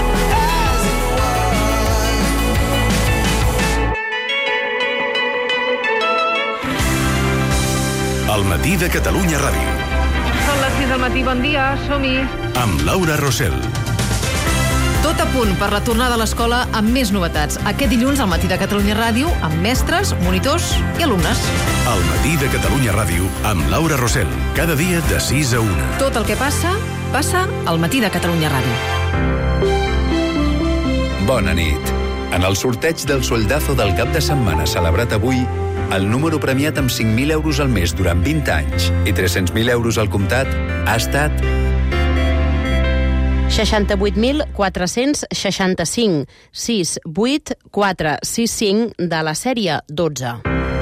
El matí de Catalunya Ràdio. Són les 6 del matí, bon dia, som-hi. Amb Laura Rossell. Tot a punt per la tornada a l'escola amb més novetats. Aquest dilluns al matí de Catalunya Ràdio amb mestres, monitors i alumnes. El matí de Catalunya Ràdio amb Laura Rossell. Cada dia de 6 a 1. Tot el que passa al matí de Catalunya Ràdio. Bona nit. En el sorteig del sueldazo del cap de setmana celebrat avui, el número premiat amb 5.000 euros al mes durant 20 anys i 300.000 euros al comptat ha estat 68.465 68465 de la sèrie 12.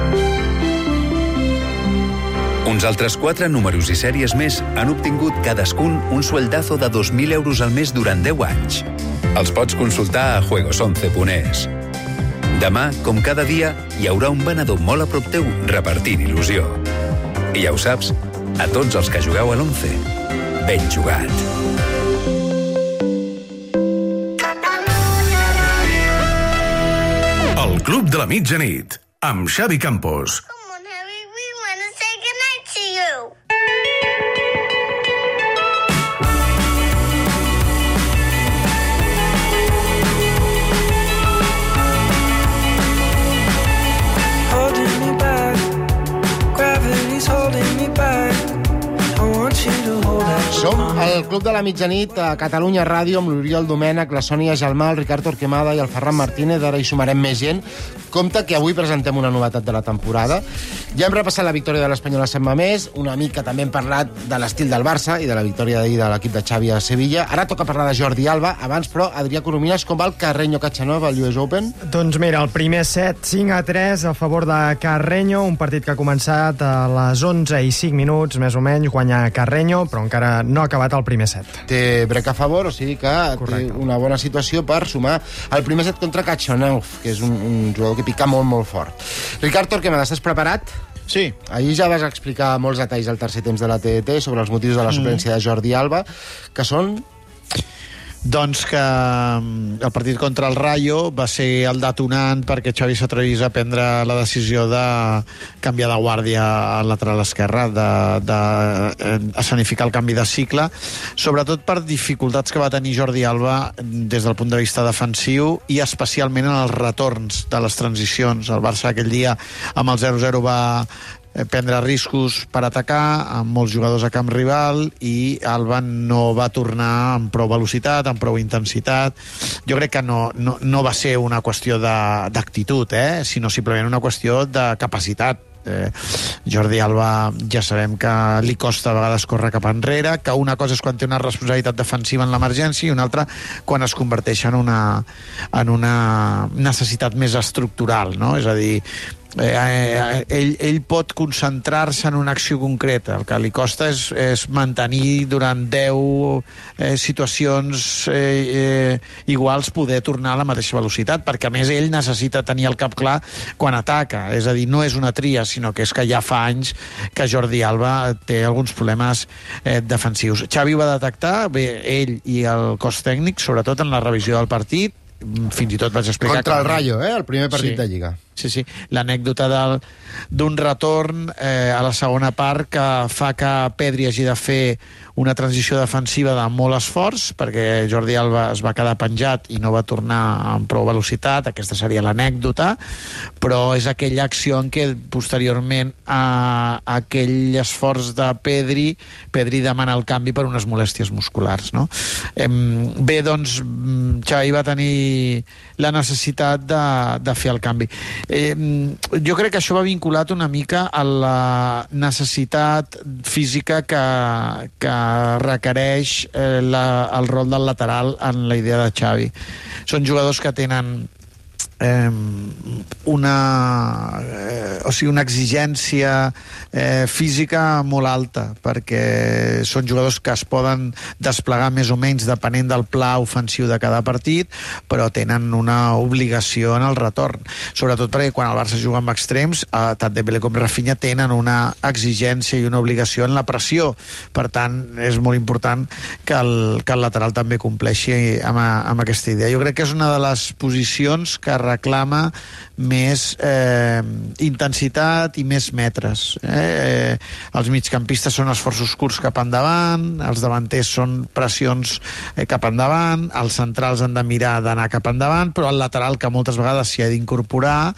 Uns altres 4 números i sèries més han obtingut cadascun un sueldazo de 2.000 euros al mes durant 10 anys. Els pots consultar a juegos11.es. Demà, com cada dia, hi haurà un venedor molt a prop teu repartint il·lusió. I ja ho saps, a tots els que jugueu a l'11, ben jugat. El Club de la Mitjanit, amb Xavi Campos. Som al Club de la Mitjanit a Catalunya Ràdio amb l'Oriol Domènech, la Sònia Gelmà, el Ricard Torquemada i el Ferran Martínez. Ara hi sumarem més gent. Compte que avui presentem una novetat de la temporada. Ja hem repassat la victòria de l'Espanyol a Sant Mamés, una mica també hem parlat de l'estil del Barça i de la victòria d'ahir de l'equip de Xavi a Sevilla. Ara toca parlar de Jordi Alba. Abans, però, Adrià Coromines, com va el Carreño Cachanova al US Open? Doncs mira, el primer set 5-3 a favor de Carreño, un partit que ha començat a les 11:05, més o menys, guanya Carreño, però encara no ha acabat el primer set. Té break a favor, o sigui que té una bona situació per sumar el primer set contra Cachanov, que és un jugador que pica molt, molt fort. Ricard Torquemada, estàs preparat? Sí. Ahir ja vas explicar molts detalls al tercer temps de la TDT sobre els motius de la suplència de Jordi Alba, que són... Doncs que el partit contra el Rayo va ser el detonant perquè Xavi s'atrevís a prendre la decisió de canviar de guàrdia al lateral esquerre, d'escenificar el canvi de cicle, sobretot per dificultats que va tenir Jordi Alba des del punt de vista defensiu i especialment en els retorns de les transicions. El Barça aquell dia amb el 0-0 va prendre riscos per atacar amb molts jugadors a camp rival i Alba no va tornar amb prou velocitat, amb prou intensitat. Jo crec que no va ser una qüestió d'actitud, sinó simplement una qüestió de capacitat. Jordi Alba ja sabem que li costa a vegades córrer cap enrere, que una cosa és quan té una responsabilitat defensiva en l'emergència i una altra quan es converteix en una necessitat més estructural, no? És a dir, ell pot concentrar-se en una acció concreta. El que li costa és mantenir durant 10 situacions iguals poder tornar a la mateixa velocitat, perquè a més ell necessita tenir el cap clar quan ataca, és a dir, no és una tria, sinó que és que ja fa anys que Jordi Alba té alguns problemes defensius. Xavi ho va detectar, bé, ell i el cos tècnic, sobretot en la revisió del partit, fins i tot vaig explicar... Contra el Rayo, el primer partit de Lliga. Sí. L'anècdota d'un retorn a la segona part que fa que Pedri hagi de fer una transició defensiva de molt esforç, perquè Jordi Alba es va quedar penjat i no va tornar amb prou velocitat. Aquesta seria l'anècdota, però és aquella acció en què posteriorment a aquell esforç de Pedri demana el canvi per unes molèsties musculars, no? Bé, doncs Xavi va tenir la necessitat de fer el canvi. Jo crec que això va vinculat una mica a la necessitat física que requereix el rol del lateral en la idea de Xavi. Són jugadors que tenen una exigència física molt alta, perquè són jugadors que es poden desplegar més o menys depenent del pla ofensiu de cada partit, però tenen una obligació en el retorn, sobretot perquè quan el Barça juga amb extrems, tant Dembélé com Rafinha tenen una exigència i una obligació en la pressió. Per tant, és molt important que el lateral també compleixi amb aquesta idea. Jo crec que és una de les posicions que reclama més intensitat i més metres. Els migcampistes són esforços curts cap endavant, els davanters són pressions cap endavant, els centrals han de mirar d'anar cap endavant, però el lateral, que moltes vegades s'hi ha d'incorporar,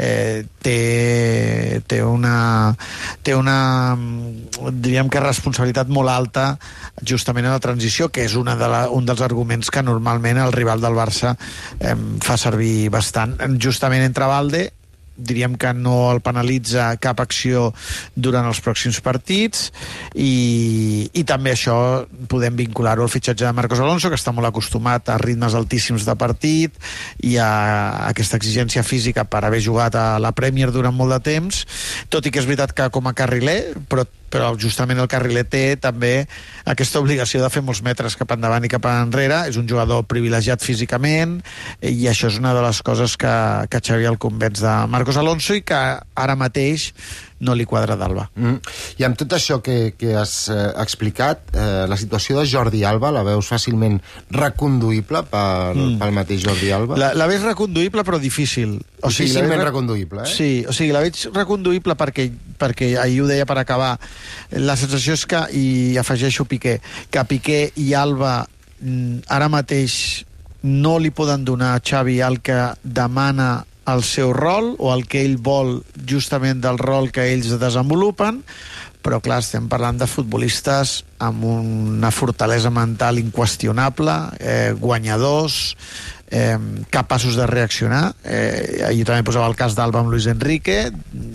té una diríem que responsabilitat molt alta justament en la transició, que és un dels arguments que normalment el rival del Barça fa servir bastant. Justament entre Valde, diríem que no el penalitza cap acció durant els pròxims partits, i també això podem vincular-ho al fitxatge de Marcos Alonso, que està molt acostumat a ritmes altíssims de partit i a aquesta exigència física per haver jugat a la Premier durant molt de temps, tot i que és veritat que com a carriler, però justament el carriler té també aquesta obligació de fer molts metres cap endavant i cap enrere. És un jugador privilegiat físicament, i això és una de les coses que Xavi el convenç de Marcos Alonso i que ara mateix no li quadra d'Alba. I amb tot això que has explicat, la situació de Jordi Alba la veus fàcilment reconduïble pel mateix Jordi Alba? La veig reconduïble, però difícil. Difícilment reconduïble, Sí, o sigui, la veig reconduïble perquè ahir ho deia per acabar, la sensació és que, i afegeixo Piqué, que Piqué i Alba ara mateix no li poden donar a Xavi el que demana el seu rol o el que ell vol justament del rol que ells desenvolupen, però clar, estem parlant de futbolistes amb una fortalesa mental inqüestionable, guanyadors, capaços de reaccionar. Jo també posava el cas d'Alba amb Luis Enrique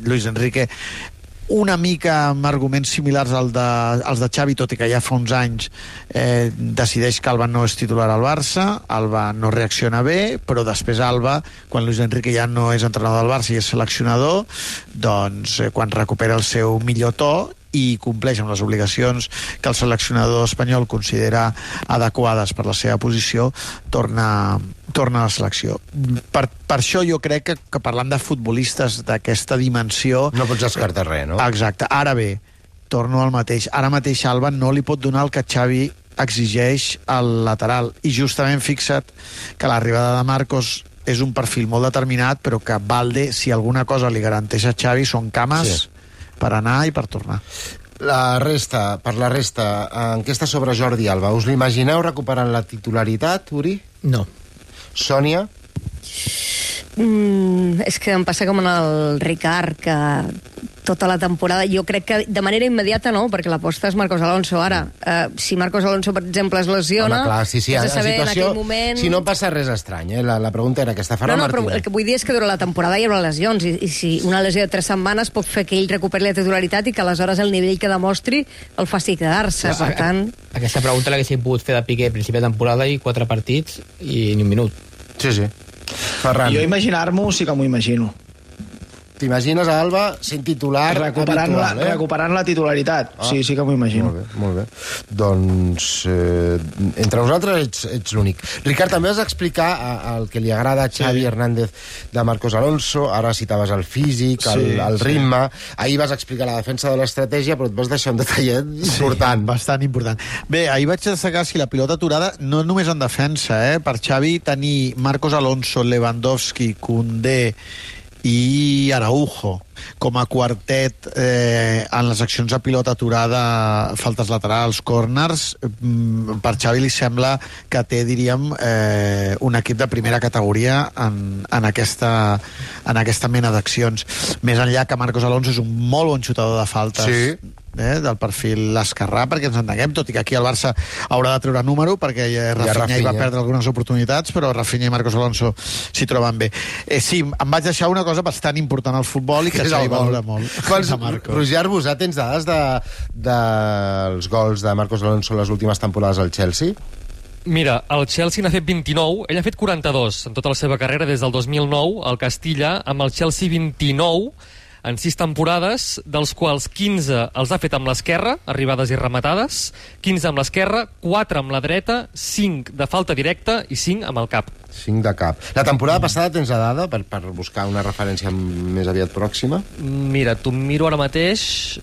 una mica amb arguments similars als de Xavi, tot i que ja fa uns anys decideix que Alba no és titular al Barça, Alba no reacciona bé, però després Alba, quan Luis Enrique ja no és entrenador del Barça i és seleccionador, doncs quan recupera el seu millor to i compleix amb les obligacions que el seleccionador espanyol considera adequades per la seva posició, torna a la selecció. Per això jo crec que parlant de futbolistes d'aquesta dimensió... No pots descartar res, no? Exacte. Ara bé, torno al mateix. Ara mateix Alba no li pot donar el que Xavi exigeix al lateral. I justament fixa't que l'arribada de Marcos és un perfil molt determinat, però que Valde, si alguna cosa li garanteix a Xavi, són cames per anar i per tornar. Per la resta, enquesta sobre Jordi Alba. Us l'imagineu recuperant la titularitat, Uri? No. Sònia? És que em passa com en el Ricard, que tota la temporada, jo crec que de manera immediata no, perquè l'aposta és Marcos Alonso. Ara, si Marcos Alonso, per exemple, es lesiona, has de saber en aquell moment... Si no passa res estrany, la pregunta era aquesta. No, però el que vull dir és que durant la temporada hi haurà lesions, i si una lesió de 3 setmanes pot fer que ell recuperi la titularitat i que aleshores el nivell que demostri el faci quedar-se, per tant... Aquesta pregunta l'haguéssim pogut fer de Piqué a principi de temporada i 4 partits i ni un minut. Sí. Ferran. Jo imaginar-m'ho sí que m'ho imagino. t'imagines a Alba sent titular habitual, recuperant la titularitat. Sí que m'ho imagino. Molt bé. Doncs entre nosaltres ets l'únic. Ricard, també vas explicar el que li agrada a Xavi Hernández de Marcos Alonso. Ara citaves el físic, el ritme. Ahir vas explicar la defensa de l'estratègia, però et vas deixar un detallet important. Bastant important. Bé, ahir vaig destacar la pilota aturada, no només en defensa, per Xavi tenir Marcos Alonso, Lewandowski, Koundé i Araujo com a quartet en les accions de pilota aturada, faltes laterals, corners, per Xavi li sembla que té, diríem, un equip de primera categoria en aquesta mena d'accions. Més enllà que Marcos Alonso és un molt bon xutador de faltes, del perfil esquerrà, perquè ens entenguem, tot i que aquí el Barça haurà de treure número, perquè Rafinha hi va perdre algunes oportunitats, però Rafinha i Marcos Alonso s'hi troben bé. Sí, em vaig deixar una cosa bastant important al futbol i que Xavi valora molt. Roger Arbusà, tens dades dels gols de Marcos Alonso les últimes temporades al Chelsea? Mira, el Chelsea n'ha fet 29, ell ha fet 42 en tota la seva carrera des del 2009, el Castilla, amb el Chelsea 29 en 6 temporades, dels quals 15 els ha fet amb l'esquerra, arribades i rematades, 15 amb l'esquerra, 4 amb la dreta, 5 de falta directa i 5 amb el cap. 5 de cap. La temporada passada tens la dada per buscar una referència més aviat pròxima? Mira, t'ho miro ara mateix...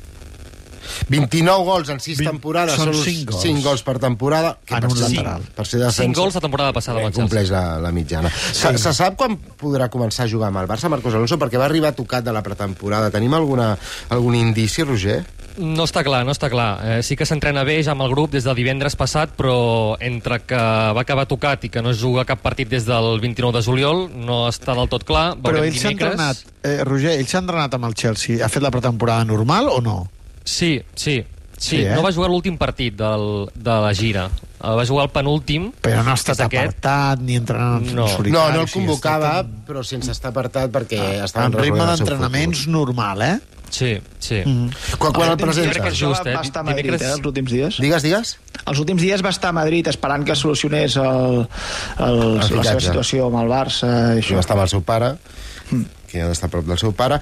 29 gols en 6 temporades, són 5 gols per temporada, en un lateral. Per ser defensa, 5 gols la temporada passada. Compleix la mitjana. Se sap quan podrà començar a jugar amb el Barça, Marcos Alonso? Perquè va arribar tocat de la pretemporada. Tenim algun indici, Roger? No està clar. Sí que s'entrena bé ja amb el grup des del divendres passat, però entre que va acabar tocat i que no es juga cap partit des del 29 de juliol, no està del tot clar. Però ell s'ha entrenat, Roger, ell s'ha entrenat amb el Chelsea. Ha fet la pretemporada normal o no? Sí. No va jugar l'últim partit de la gira. Va jugar el penúltim. Però no ha estat apartat ni entrenant en solitari. No el convocava, però sense estar apartat perquè estava en ritme d'entrenaments normal, Sí. Quan el presenta? Va estar a Madrid, els últims dies. Digues. Els últims dies va estar a Madrid esperant que solucionés la seva situació amb el Barça. Va estar amb el seu pare, que ha d'estar a prop del seu pare,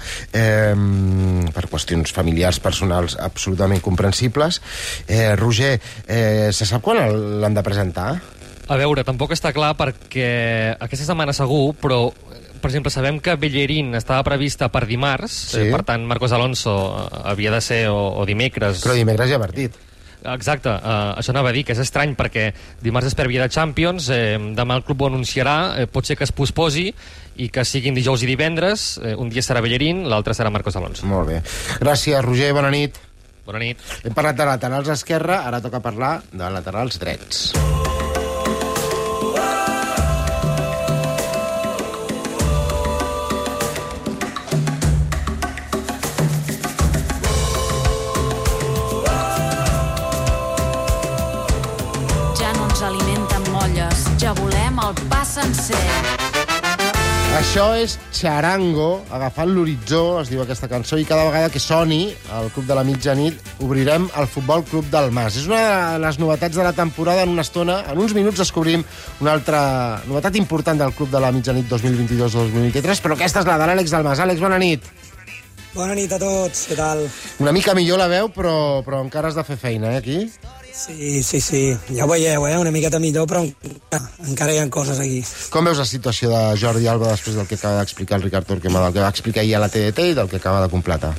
per qüestions familiars, personals, absolutament comprensibles. Roger, se sap quan l'han de presentar? A veure, tampoc està clar perquè aquesta setmana segur, però per exemple, sabem que Bellerín estava prevista per dimarts, per tant, Marcos Alonso havia de ser o dimecres. Però dimecres hi ha partit. Exacte, això anava a dir que és estrany perquè dimarts és prèvia de Champions, demà el club ho anunciarà, pot ser que es posposi i que siguin dijous i divendres, un dia serà Bellerín, l'altre serà Marcos Alonso. Molt bé. Gràcies, Roger, bona nit. Bona nit. Hem parlat de laterals esquerra, ara toca parlar de laterals drets. Ja volem el pa sencer. Això és Charango, agafant l'horitzó, es diu aquesta cançó, i cada vegada que soni al Club de la Mitjanit obrirem el Futbol Club del Mas. És una de les novetats de la temporada. En una estona, en uns minuts, descobrim una altra novetat important del Club de la Mitjanit 2022-2023, però aquesta és la de l'Àlex del Mas. Àlex, bona nit. Bona nit a tots, què tal? Una mica millor la veu, però encara has de fer feina, aquí? Sí, ja ho veieu, una miqueta millor, però encara hi ha coses aquí. Com veus la situació de Jordi Alba després del que acaba d'explicar el Ricard Torquemada, del que va explicar ahir a la TDT i del que acaba de completar?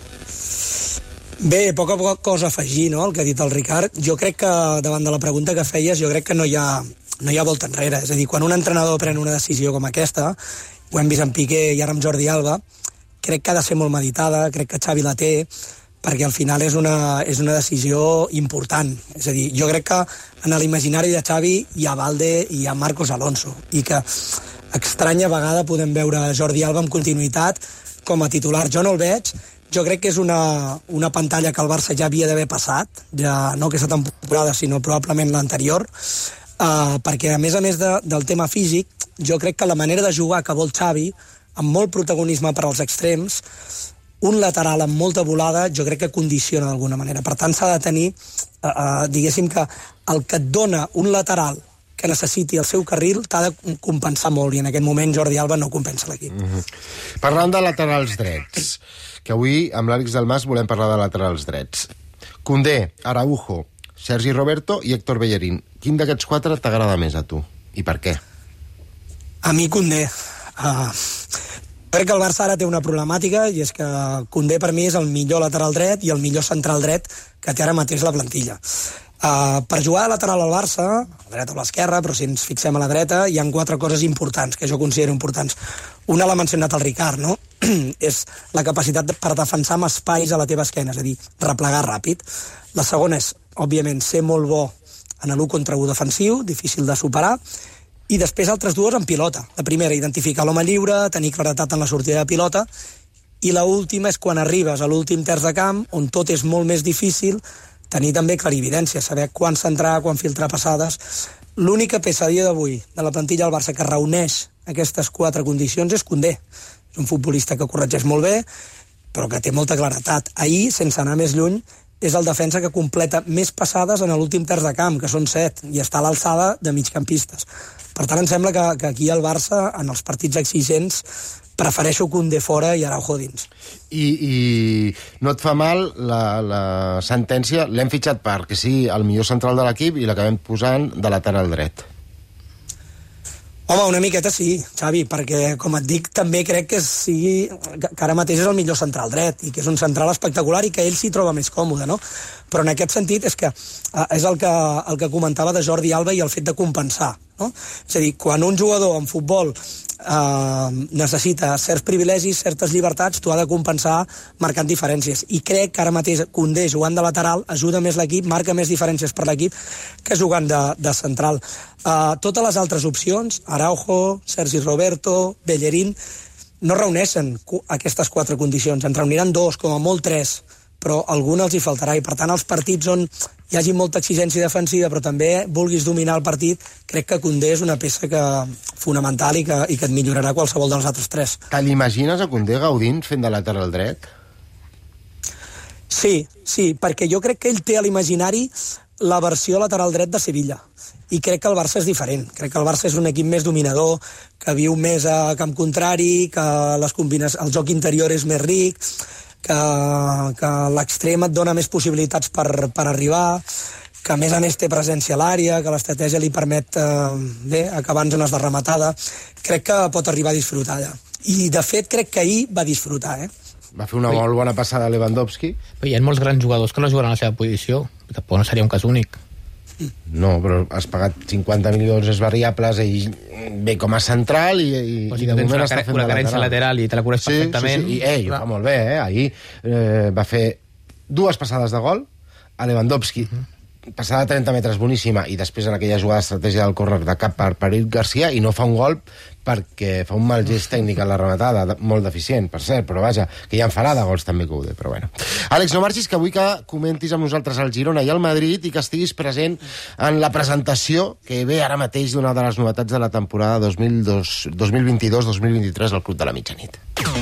Bé, poca cosa a afegir, no?, el que ha dit el Ricard. Jo crec que, davant de la pregunta que feies, jo crec que no hi ha volta enrere. És a dir, quan un entrenador pren una decisió com aquesta, ho hem vist amb Piqué i ara amb Jordi Alba, crec que ha de ser molt meditada, crec que Xavi la té, perquè al final és una decisió important. És a dir, jo crec que en l'imaginari de Xavi hi ha Valde i hi ha Marcos Alonso, i que estranya vegada podem veure Jordi Alba amb continuïtat com a titular. Jo no el veig, jo crec que és una pantalla que el Barça ja havia d'haver passat, ja no aquesta temporada, sinó probablement l'anterior, perquè a més del tema físic, jo crec que la manera de jugar que vol Xavi, amb molt protagonisme per als extrems, un lateral amb molta volada, jo crec que condiciona d'alguna manera. Per tant, s'ha de tenir, diguéssim que el que et dona un lateral que necessiti el seu carril t'ha de compensar molt, i en aquest moment Jordi Alba no compensa l'equip. Parlant de laterals drets, que avui amb l'Àlex Delmas volem parlar de laterals drets. Koundé, Araujo, Sergi Roberto i Héctor Bellerín. Quin d'aquests 4 t'agrada més a tu? I per què? A mi Koundé. Crec que el Barça ara té una problemàtica, i és que Koundé per mi és el millor lateral dret i el millor central dret que té ara mateix la plantilla. Per jugar de lateral al Barça, a la dreta o a l'esquerra, però si ens fixem a la dreta, hi ha 4 coses importants, que jo considero importants. Una l'ha mencionat el Ricard, no? És la capacitat per defensar amb espais a la teva esquena, és a dir, replegar ràpid. La segona és, òbviament, ser molt bo en l'1 contra 1 defensiu, difícil de superar, i després altres dues en pilota. La primera, identificar l'home lliure, tenir claretat en la sortida de pilota, i la última és quan arribes a l'últim terç de camp, on tot és molt més difícil, tenir també clarividència, saber quan centrar, quan filtrar passades. L'única peça a dia d'avui de la plantilla del Barça que reuneix aquestes 4 condicions és Koundé. És un futbolista que corregeix molt bé, però que té molta claretat. Ahir, sense anar més lluny, és el defensa que completa més passades en l'últim terç de camp, que són 7, i està a l'alçada de migcampistes. Per tant, em sembla que aquí el Barça, en els partits exigents, prefereixo Koundé fora i Araujo dins. I no et fa mal la sentència? L'hem fitxat perquè sí, el millor central de l'equip, i l'acabem posant de lateral dret. Home, una miqueta sí, Xavi, perquè, com et dic, també crec que ara mateix és el millor central dret, i que és un central espectacular i que ell s'hi troba més còmode, no? Però en aquest sentit és que és el que comentava de Jordi Alba i el fet de compensar, no? És a dir, quan un jugador en futbol necessita certs privilegis, certes llibertats, tu ha de compensar marcant diferències. I crec que ara mateix Koundé, jugant de lateral, ajuda més l'equip, marca més diferències per l'equip que jugant de central. Totes les altres opcions, Araujo, Sergi Roberto, Bellerín, no reuneixen aquestes 4 condicions. En reuniran 2, com a molt 3, però alguna els hi faltarà, i per tant els partits on hi hagi molta exigència defensiva però també vulguis dominar el partit, crec que Koundé és una peça fonamental i que et millorarà qualsevol dels altres 3. Te l'imagines a Koundé gaudint fent de lateral dret? Sí, perquè jo crec que ell té a l'imaginari la versió lateral dret de Sevilla, i crec que el Barça és diferent. Crec que el Barça és un equip més dominador, que viu més a camp contrari, que el joc interior és més ric, que l'extrem et dona més possibilitats per arribar, que a més té presència a l'àrea, que l'estratègia li permet acabar en zones de rematada. Crec que pot arribar a disfrutar allà. I de fet crec que ahir va disfrutar, Va fer una molt bona passada a Lewandowski. Però hi ha molts grans jugadors que no juguen a la seva posició. Tampoc no seria un cas únic. No, però has pagat 50 milions variables, i ve com a central i de moment està fent de lateral. Una carència lateral i te la cures perfectament. Sí, i ho fa molt bé, Ahir va fer 2 passades de gol a Lewandowski, passada de 30 metres boníssima, i després en aquella jugada d'estratègia del córner de cap per Eric Garcia, i no fa un gol perquè fa un mal gest tècnic a la rematada, molt deficient, per cert, però vaja, que ja en farà de gols també Koundé, però bueno. Àlex, no marxis, que vull que comentis amb nosaltres al Girona i al Madrid, i que estiguis present en la presentació que ve ara mateix d'una de les novetats de la temporada 2022-2023 al Club de la Mitjanit.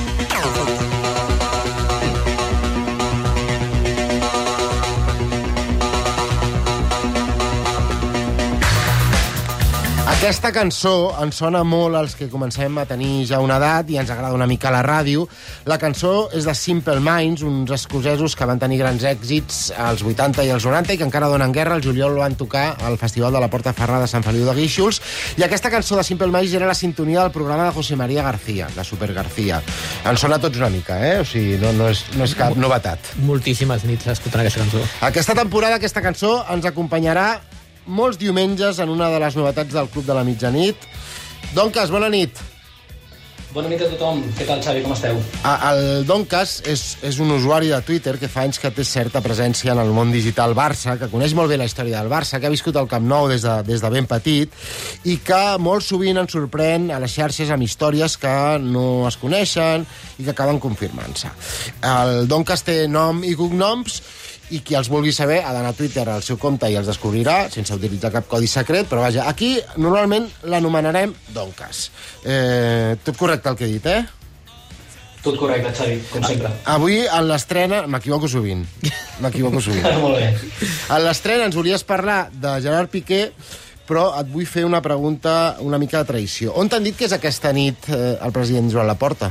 Aquesta cançó ens sona molt als que comencem a tenir ja una edat i ens agrada una mica la ràdio. La cançó és de Simple Minds, uns escocesos que van tenir grans èxits als 80 i als 90 i que encara donen guerra. El juliol lo van tocar al Festival de la Porta Ferrada de Sant Feliu de Guíxols, i aquesta cançó de Simple Minds era la sintonia del programa de José María García, de Super García. Ens sona a tots una mica, O sigui, no és cap novetat. Moltíssimes nits escoltant aquesta cançó. Aquesta temporada, aquesta cançó ens acompanyarà molts diumenges en una de les novetats del Club de la Mitjanit. Doncas, bona nit. Bona nit a tothom. Què tal, Xavi? Com esteu? El Doncas és un usuari de Twitter que fa anys que té certa presència en el món digital Barça, que coneix molt bé la història del Barça, que ha viscut al Camp Nou des de ben petit, i que molt sovint ens sorprèn a les xarxes amb històries que no es coneixen i que acaben confirmant-se. El Doncas té nom i cognoms, i qui els vulgui saber ha d'anar a Twitter al seu compte i els descobrirà, sense utilitzar cap codi secret, però vaja, aquí normalment l'anomenarem Doncas. Tot correcte el que he dit, Tot correcte, Xavi, com sempre. Avui, en l'estrena... M'equivoco sovint. Molt bé. En l'estrena ens volies parlar de Gerard Piqué, però et vull fer una pregunta una mica de traïció. On t'han dit que és aquesta nit el president Joan Laporta?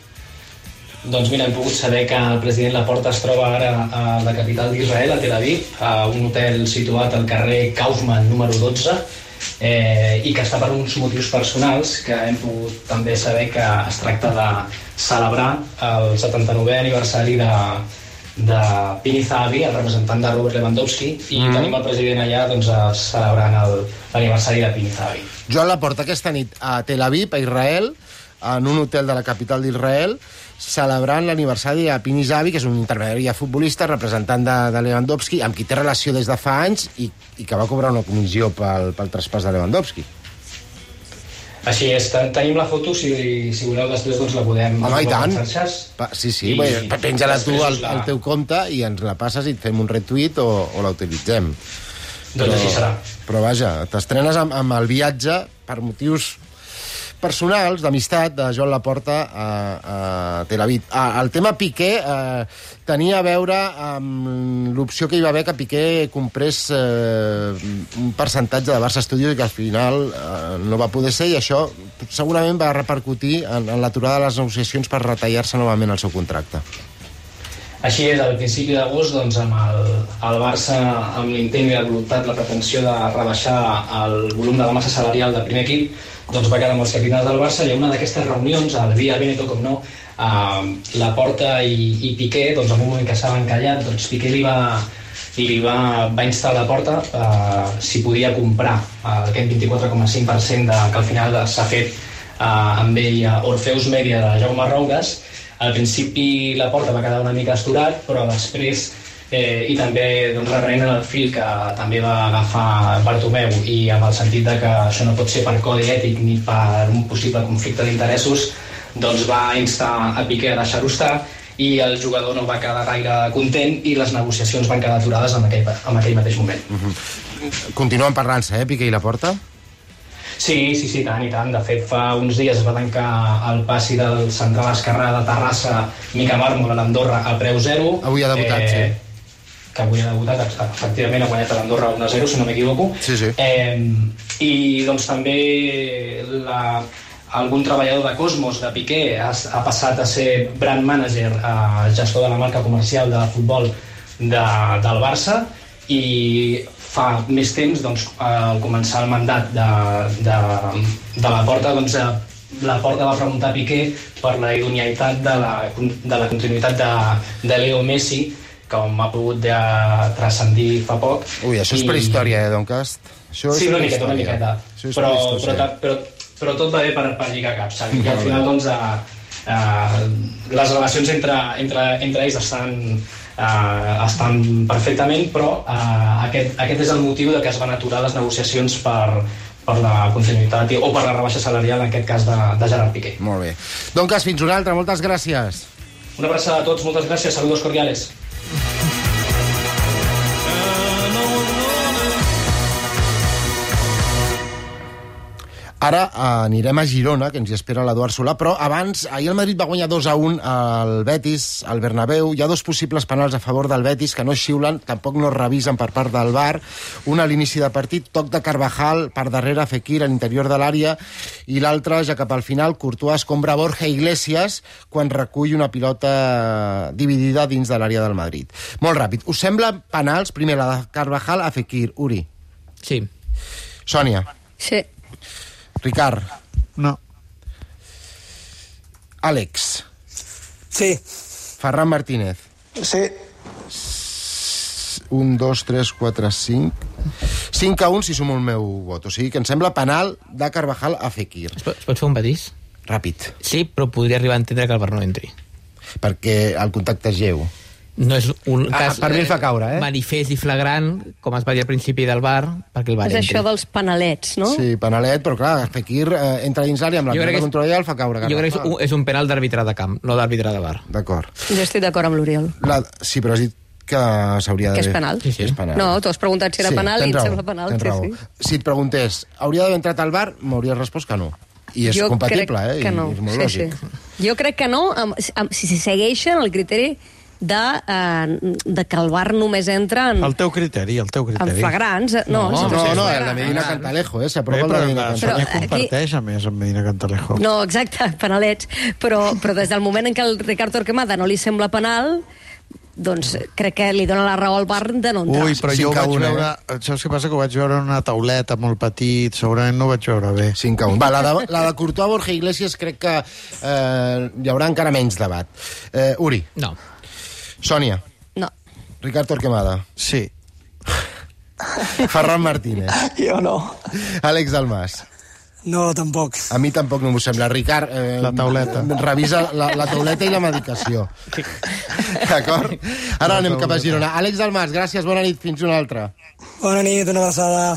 Doncs mira, hem pogut saber que el president Laporta es troba ara a la capital d'Israel, a Tel Aviv, a un hotel situat al carrer Kaufman número 12, i que està per uns motius personals, que hem pogut també saber que es tracta de celebrar el 79è aniversari de Pini Zahavi, el representant de Robert Lewandowski, i tenim el president allà doncs, celebrant l'aniversari de Pini Zahavi. Joan Laporta aquesta nit a Tel Aviv, a Israel, en un hotel de la capital d'Israel, celebrant l'aniversari de Pini Zahavi, que és un intermediari futbolista, representant de Lewandowski, amb qui té relació des de fa anys i que va cobrar una comissió pel traspàs de Lewandowski. Així és, tenim la foto, si voleu després doncs la podem... Home, i tant. Sí, penja-la tu al teu compte i ens la passes i et fem un retweet o la utilitzem. Doncs així serà. Però vaja, t'estrenes amb el viatge per motius personals, d'amistat, de Joan Laporta a Tel Aviv. El tema Piqué tenia a veure amb l'opció que hi va haver que Piqué comprés un percentatge de Barça Studios i que al final no va poder ser, i això segurament va repercutir en l'aturada de les negociacions per retallar-se novament el seu contracte. Així és, al principi d'agost, doncs, amb el Barça, amb l'intent i la voluntat, la pretensió de rebaixar el volum de la massa salarial del primer equip, doncs va quedar amb els capitans del Barça, i a una d'aquestes reunions, al Via Veneto, com no, Laporta i Piqué, doncs en un moment que estaven callat, doncs Piqué li va instar a Laporta si podia comprar aquest 24,5% que al final s'ha fet amb ell Orfeus Media de Jaume Roures. Al principi Laporta va quedar una mica asturat, però després, i també doncs, reprenent el fil que també va agafar Bartomeu, i amb el sentit de que això no pot ser per codi ètic ni per un possible conflicte d'interessos, doncs va instar a Piqué a deixar-ho estar, i el jugador no va quedar gaire content i les negociacions van quedar aturades en aquell mateix moment. Continuen parlant-se, Piqué i Laporta? Sí, tant i tant. De fet, fa uns dies es va tancar el passi del central esquerrà de Terrassa, Mica Mármol, a l'Andorra, a preu zero. Avui ha debutat, sí. Que avui ha debutat, efectivament, ha guanyat a l'Andorra 1-0, si no m'equivoco. Sí. I doncs també algun treballador de Cosmos, de Piqué, ha passat a ser brand manager, gestor de la marca comercial de futbol del Barça, i fa més temps, doncs, al començar el mandat de Laporta, doncs, Laporta va preguntar a Piqué per la idoneïtat de la continuïtat de Leo Messi, com ha pogut transcendir fa poc. Ui, això és prehistòria, Doncast? Sí, una miqueta. Però tot va bé per lligar caps, saps? I al final, doncs, les relacions entre ells estan perfectament, però aquest és el motiu de que es van aturar les negociacions per la continuïtat o per la rebaixa salarial, en aquest cas de Gerard Piqué. Molt bé. Doncas, fins una altra, moltes gràcies. Una abraçada a tots, moltes gràcies, saludos cordiales. Ara anirem a Girona, que ens hi espera l'Eduard Solà, però abans, ahir el Madrid va guanyar 2-1 al Betis, al Bernabéu. Hi ha dos possibles penals a favor del Betis que no xiulen, tampoc no revisen per part del VAR. Un a l'inici de partit, toc de Carvajal per darrere Fekir a l'interior de l'àrea, i l'altre, ja cap al final, Courtois escombra Borja Iglesias quan recull una pilota dividida dins de l'àrea del Madrid. Molt ràpid. Us sembla penals? Primer la de Carvajal a Fekir. Uri? Sí. Sònia? Sí. Ricard? No. Àlex? Sí. Ferran Martínez? Sí. 1, 2, 3, 4, 5... 5-1 si sumo el meu vot. O sigui que em sembla penal de Carvajal a Fekir. Es pot fer un matís? Ràpid. Sí, però podria arribar a entendre que el VAR no entri. Perquè el contacte és lleu. No és un cas per mi el fa caure, manifest i flagrant, com es va dir al principi del VAR, perquè el VAR entri. És entri. això dels penalets, no? Sí, penalet, però clar, Fekir entra dins l'àrea amb la pilota controlada i el fa caure. Jo crec que és un penal d'àrbitre de camp, no d'àrbitre de VAR. D'acord. Jo estic d'acord amb l'Oriol. Sí, però has dit que s'hauria de... Que és penal. Sí, és penal. No, tu has preguntat si era penal i em sembla penal. Sí. Si et preguntés, hauria d'haver entrat al VAR, m'hauries respost que no. I és compatible, que no. I és molt lògic. Sí. Jo crec que no, si segueixen el criteri de que el VAR només entra en... El teu criteri. En flagrants. No, el de Medina Cantalejo, s'aprova el de Medina Cantalejo. Sonia comparteix, a més, amb Medina Cantalejo. No, exacte, penalets. Però des del moment en què el Ricard Torquemada no li sembla penal, doncs crec que li dona la raó al VAR de no entrar. Ui, però jo ho vaig veure... Saps què passa? Que ho vaig veure en una tauleta molt petit, segurament no ho vaig veure bé. 5-1. Va, la de Courtois, Borja Iglesias, crec que hi haurà encara menys debat. Uri. No. Sònia. No. Ricard Torquemada. Sí. Ferran Martínez. Jo no. Àlex Dalmas. No, tampoc. A mi tampoc no m'ho sembla. Ricard, la tauleta. Revisa la tauleta i la medicació. D'acord? Ara anem cap a Girona. Àlex Dalmas, gràcies, bona nit, fins una altra. Bona nit, una abraçada.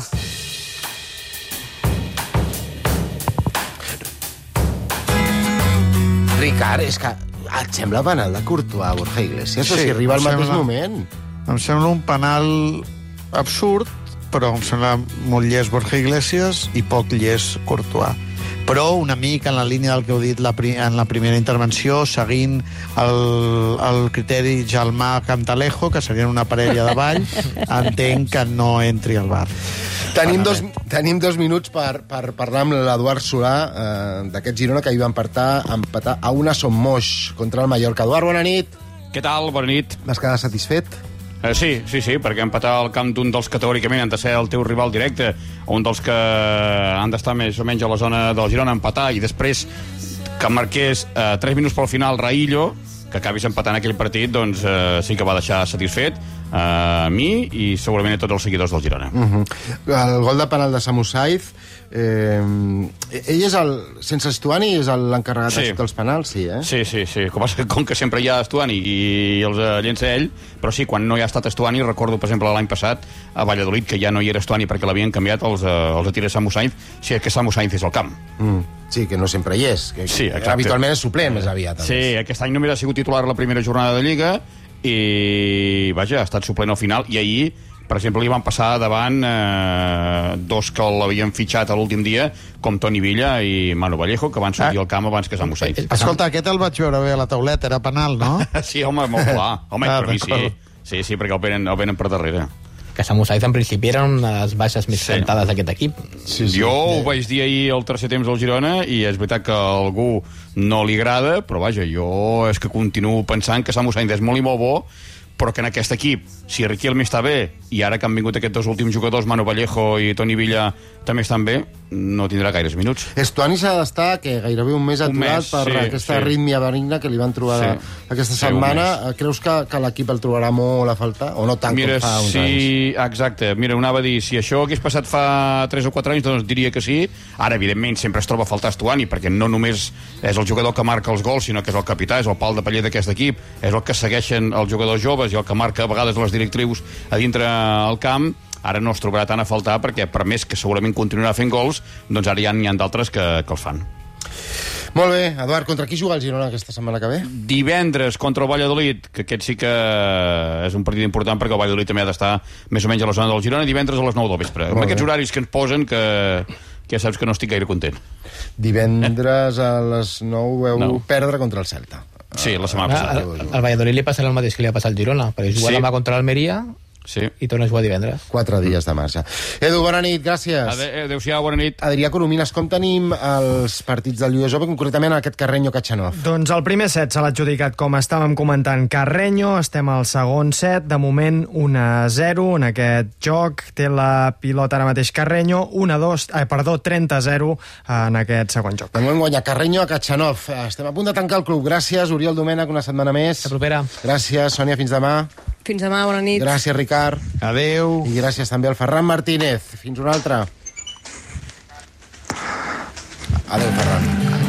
Ricard, és que et sembla penal de Courtois, Borja Iglesias? Sí, o si arriba al mateix moment. Em sembla un penal absurd, però em sembla molt llest Borja Iglesias i poc llest Courtois. Però una mica en la línia del que heu dit en la primera intervenció, seguint el criteri Jalmà Cantalejo, que serien una parella de ball, entenc que no entri al VAR. Tenim 2 minuts per parlar amb l'Eduard Solà d'aquest Girona, que hi va empatar a una Sommoix contra el Mallorca. Eduard, bona nit. Què tal? Bona nit. Vas quedar satisfet? Sí, perquè empatar al camp d'un dels que teòricament han de ser el teu rival directe, un dels que han d'estar més o menys a la zona del Girona, empatar, i després que marqués 3 minuts pel final Raillo, que acabis empatant aquell partit, doncs sí que va deixar satisfet a mi i segurament a tots els seguidors del Girona. El gol de penal de Samu Saiz, ell és sense Estuani, és l'encarregat dels penals, sí, eh? Sí. Com que sempre hi ha Estuani i els llença ell, però sí, quan no hi ha estat Estuani, recordo, per exemple, l'any passat a Valladolid, que ja no hi era Estuani perquè l'havien canviat, els atira Samu Saiz, si és que Samu Saiz és al camp. Sí, que no sempre hi és, que habitualment és suplent més aviat. Sí, aquest any només ha sigut titular la primera jornada de Lliga i, vaja, ha estat suplent al final, i ahir, per exemple, li van passar davant dos que l'havien fitxat a l'últim dia, com Toni Villa i Manu Vallejo, que van sortir al camp abans que Samu Saiz. Escolta, aquest el vaig veure bé a la tauleta, era penal, no? Sí, home, molt clar. Home, per mi sí. Sí, perquè el venen per darrere. Que Samu Saiz en principi era una de les baixes més cantades d'aquest equip. Jo ho vaig dir ahir al tercer temps del Girona i és veritat que a algú no li agrada, però vaja, jo és que continuo pensant que Samu Saiz és molt i molt bo, però que en aquest equip, si Riquelme està bé, i ara que han vingut aquests 2 últims jugadors, Manu Vallejo i Toni Villa, també estan bé, no tindrà gaires minuts. Estuani s'ha d'estar, que gairebé un mes aturat per aquesta arrítmia benigna que li van trobar aquesta setmana. Creus que l'equip el trobarà molt a faltar? O no tant com fa uns anys? Exacte. Mira, anava a dir, si això hagués passat fa 3 o 4 anys, doncs diria que sí. Ara, evidentment, sempre es troba a faltar Estuani, perquè no només és el jugador que marca els gols, sinó que és el capità, és el pal de paller d'aquest equip, és el que segueixen els jugadors joves i el que marca a vegades les directrius a dintre el camp. Ara no es trobarà tant a faltar perquè, per més que segurament continuarà fent gols, doncs ara ja n'hi ha d'altres que els fan. Molt bé, Eduard, contra qui juga el Girona aquesta setmana que ve? Divendres contra el Valladolid, que aquest sí que és un partit important perquè el Valladolid també ha d'estar més o menys a la zona del Girona, divendres a les 9 del vespre. Amb aquests horaris que ens posen, que ja saps que no estic gaire content. Divendres a les 9 veu perdre contra el Celta. Sí, la setmana passada. Al Valladolid li passarà el mateix que li ha passat al Girona, perquè jugar demà contra l'Almeria i torna a jugar divendres. 4 dies de marge. Edu, bona nit, gràcies. Adéu-siau, bona nit. Adrià Coromines, com tenim els partits del US Open, concretament aquest Carreño-Kachanov? Doncs el primer set se l'ha adjudicat, com estàvem comentant, Carreño. Estem al segon set, de moment 1-0 en aquest joc. Té la pilota ara mateix Carreño, 30-0 en aquest segon joc. De moment guanya Carreño a Kachanov. Estem a punt de tancar el club. Gràcies, Oriol Domènech, una setmana més. La propera. Gràcies, Sònia, fins demà. Fins demà, bona nit. Gràcies, Ricard. Adeu. I gràcies també al Ferran Martínez. Fins una altra. Adeu, Ferran.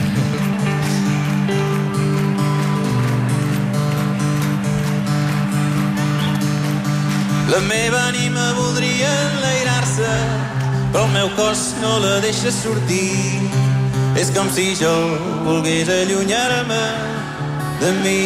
La meva ànima voldria enlairar-se, però el meu cos no la deixa sortir. És com si jo volgués allunyar-me de mi.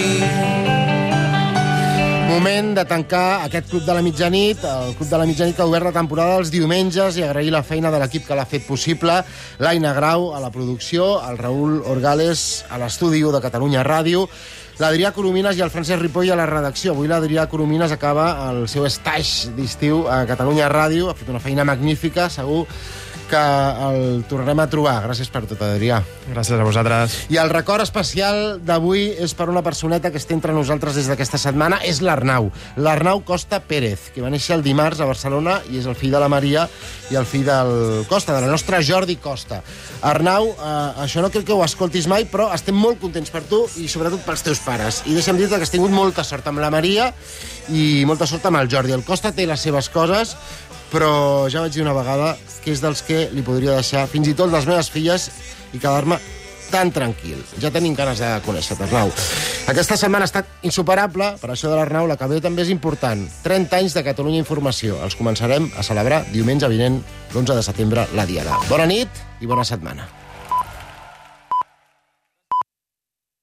Moment de tancar aquest Club de la Mitjanit, el Club de la Mitjanit que ha obert la temporada els diumenges, i agrair la feina de l'equip que l'ha fet possible, l'Aina Grau a la producció, el Raül Orgales a l'estudi de Catalunya Ràdio. l'Adrià Coromines i el Francesc Ripoll a la redacció. Avui l'Adrià Coromines acaba el seu stage d'estiu a Catalunya Ràdio. Ha fet una feina magnífica, segur que el tornarem a trobar. Gràcies per tot, Adrià. Gràcies a vosaltres. I el record especial d'avui és per una personeta que està entre nosaltres des d'aquesta setmana, és l'Arnau. L'Arnau Costa Pérez, que va néixer el dimarts a Barcelona i és el fill de la Maria i el fill del Costa, de la nostra Jordi Costa. Arnau, això no crec que ho escoltis mai, però estem molt contents per tu i sobretot pels teus pares. I deixa'm dir-te que has tingut molta sort amb la Maria i molta sort amb el Jordi. El Costa té les seves coses, però ja vaig dir una vegada que és dels que li podria deixar fins i tot les meves filles i quedar-me tan tranquil. Ja tenim ganes de conèixer-te, Arnau. Aquesta setmana ha estat insuperable, per això de l'Arnau la que ve també és important. 30 anys de Catalunya Informació. Els començarem a celebrar diumenge vinent, l'11 de setembre, la Diada. Bona nit i bona setmana.